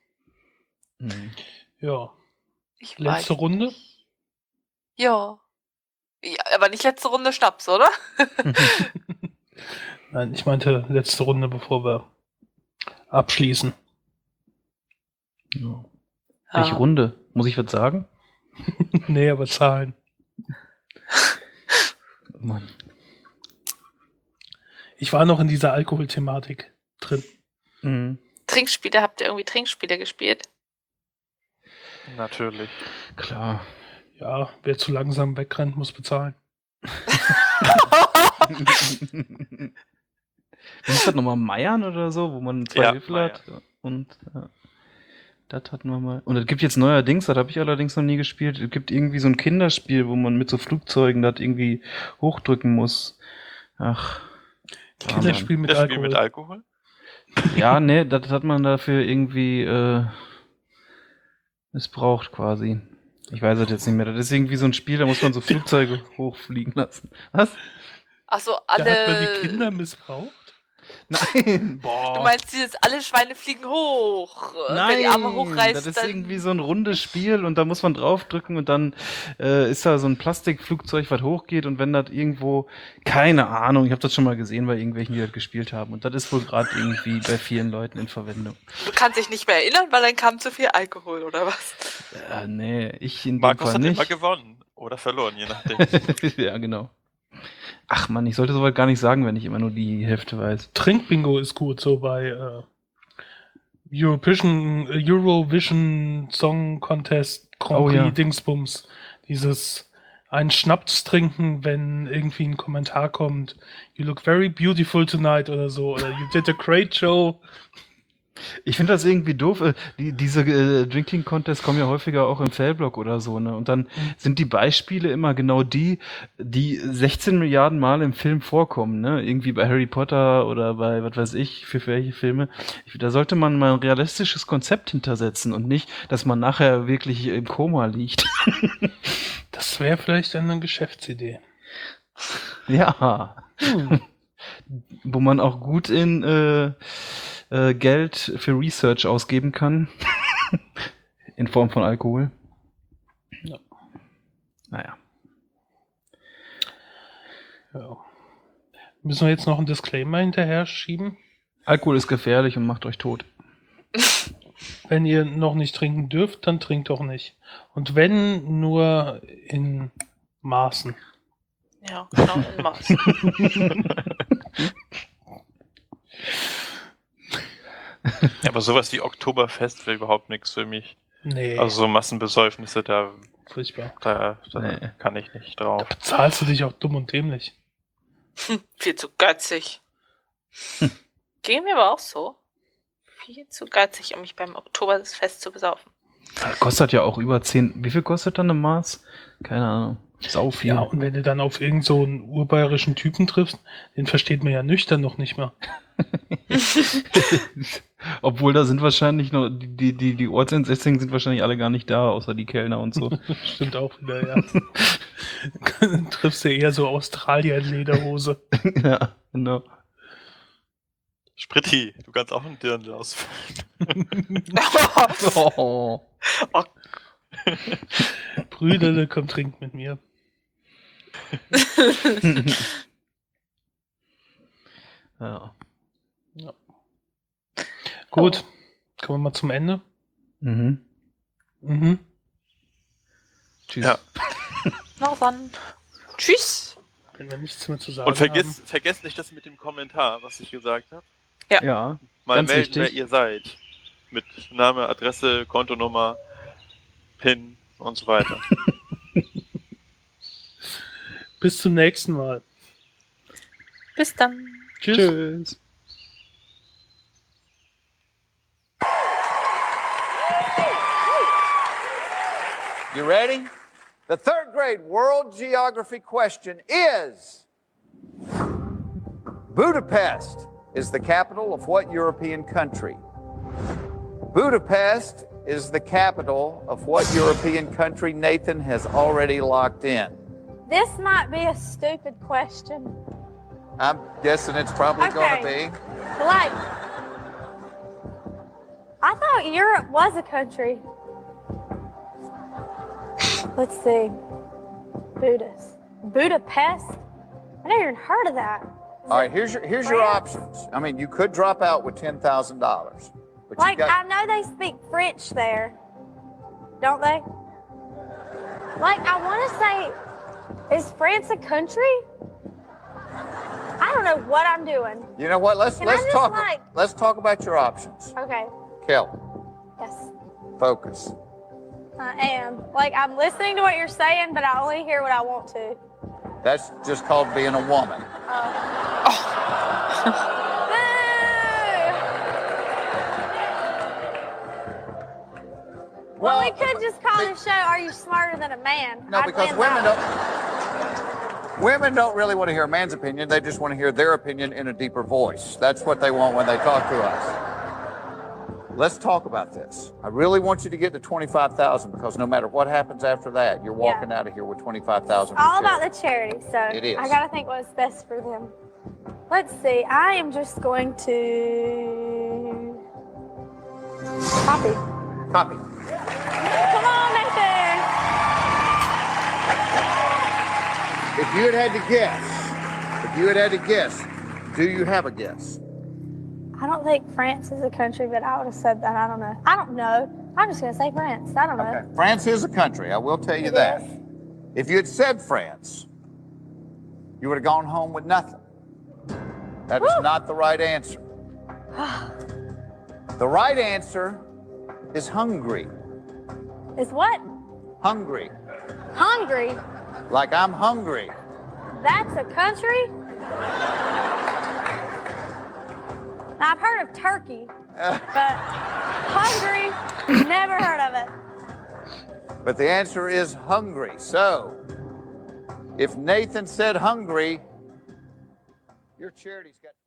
Ja. Ich Letzte weiß. Runde? Ja. Ja, aber nicht letzte Runde Schnaps, oder? Nein, ich meinte letzte Runde, bevor wir abschließen. Ja. Welche Runde? Muss ich was sagen? Nee, aber Zahlen. Mann. Ich war noch in dieser Alkoholthematik drin. Mhm. Trinkspiele, habt ihr irgendwie Trinkspiele gespielt? Natürlich. Klar. Ja, wer zu langsam wegrennt, muss bezahlen. Wie ist das nochmal Meiern oder so, wo man zwei Ja, Würfel hat? Und das hatten wir mal. Und es gibt jetzt neuerdings, das habe ich allerdings noch nie gespielt, es gibt irgendwie so ein Kinderspiel, wo man mit so Flugzeugen das irgendwie hochdrücken muss. Ach. Kinderspiel mit Das Spiel Alkohol. mit Alkohol? Ja, nee, das hat man dafür irgendwie missbraucht quasi. Ich weiß es jetzt nicht mehr. Das ist irgendwie so ein Spiel, da muss man so Flugzeuge hochfliegen lassen. Was? Achso, Da hat man alle. die Kinder missbraucht? Nein! Du Boah! meinst dieses alle Schweine fliegen hoch. Wer Nein, die Arme hochreißt, das ist dann. irgendwie so ein rundes Spiel und da muss man draufdrücken und dann ist da so ein Plastikflugzeug, was hochgeht und wenn das irgendwo, keine Ahnung, ich habe das schon mal gesehen bei irgendwelchen, die das gespielt haben und das ist wohl gerade irgendwie bei vielen Leuten in Verwendung. Du kannst dich nicht mehr erinnern, weil dann kam zu viel Alkohol, oder was? Nee, ich in dem Markus Fall hat nicht. immer gewonnen oder verloren, je nachdem. Ja, genau. Ach man, ich sollte sowas gar nicht sagen, wenn ich immer nur die Hälfte weiß. Trinkbingo ist gut, so bei Eurovision Song Contest Grand Prix ja. Dingsbums. Dieses einen Schnaps trinken, wenn irgendwie ein Kommentar kommt, you look very beautiful tonight oder so, oder you did a great show. Ich finde das irgendwie doof. Diese Drinking Contests kommen ja häufiger auch im Failblog oder so, ne? Und dann sind die Beispiele immer genau die 16 Milliarden Mal im Film vorkommen, ne? Irgendwie bei Harry Potter oder bei, was weiß ich, für welche Filme. Da sollte man mal ein realistisches Konzept hintersetzen und nicht, dass man nachher wirklich im Koma liegt. Das wäre vielleicht eine Geschäftsidee. Ja. Wo man auch gut in Geld für Research ausgeben kann. In Form von Alkohol. Ja. Naja. Ja. Müssen wir jetzt noch einen Disclaimer hinterher schieben? Alkohol ist gefährlich und macht euch tot. Wenn ihr noch nicht trinken dürft, dann trinkt doch nicht. Und wenn, nur in Maßen. Ja, genau, in Maß. Ja, aber sowas wie Oktoberfest wäre überhaupt nichts für mich. Nee, Also so Massenbesäufnisse, da furchtbar. Nee. kann ich nicht Da drauf. bezahlst du dich auch dumm und dämlich. Viel zu geizig. Ging mir aber auch so. Viel zu geizig, um mich beim Oktoberfest zu besaufen. Kostet ja auch über 10. Wie viel kostet dann ein Maß? Keine Ahnung. Sau viel. Ja, und wenn du dann auf irgend so einen urbayerischen Typen triffst, den versteht man ja nüchtern noch nicht mehr. Obwohl da sind wahrscheinlich noch, die Ortsansässigen sind wahrscheinlich alle gar nicht da, außer die Kellner und so. Stimmt auch wieder, ja. Dann triffst du eher so Australier in Lederhose. Ja, genau. Spritti, du kannst auch einen Dirndl ausfüllen. Oh. Brüderle, komm, trink mit mir. Ja. Gut, kommen wir mal zum Ende. Mhm. Tschüss. Ja. Na dann. Tschüss. Wenn wir nichts mehr zu sagen Und vergesst nicht das mit dem Kommentar, was ich gesagt habe. Ja. Mal Ganz melden, wichtig. wer ihr seid. Mit Name, Adresse, Kontonummer, PIN und so weiter. Bis zum nächsten Mal. Bis dann. Tschüss. Tschüss. You ready? The third grade world geography question is: Budapest is the capital of what European country? Budapest is the capital of what European country Nathan has already locked in? This might be a stupid question. I'm guessing it's probably going to be. Like, I thought Europe was a country. Let's see. Budapest? I never even heard of that. All right, here's your France? options. I mean, you could drop out with $10,000, but Like, you got. I know they speak French there. Don't they? Like, I want to say, is France a country? I don't know what I'm doing. You know what? Let's Can I just, talk. like- Let's talk about your options. Okay. Kelly, Yes, focus. I am. Like, I'm listening to what you're saying, but I only hear what I want to. That's just called being a woman. Well, we could just call the show "Are You Smarter Than a Man?" No, I'd because win women that. women don't really want to hear a man's opinion. They just want to hear their opinion in a deeper voice. That's what they want when they talk to us. Let's talk about this. I really want you to get to 25,000 because no matter what happens after that, you're walking out of here with 25,000. All about the charity, so It is. I gotta think what's best for them. Let's see. I am just going to copy. Copy. Come on, Nathan. If you had to guess, do you have a guess? I don't think France is a country, but I would have said that. I don't know. I don't know. I'm just gonna say France. I don't know. Okay. France is a country. I will tell you It that. is. If you had said France, you would have gone home with nothing. That is Woo. not the right answer. The right answer is hungry. Is what? Hungry. Hungry? Like I'm hungry. That's a country? Now, I've heard of Turkey, but hungry, never heard of it. But the answer is hungry. So, if Nathan said hungry, your charity's got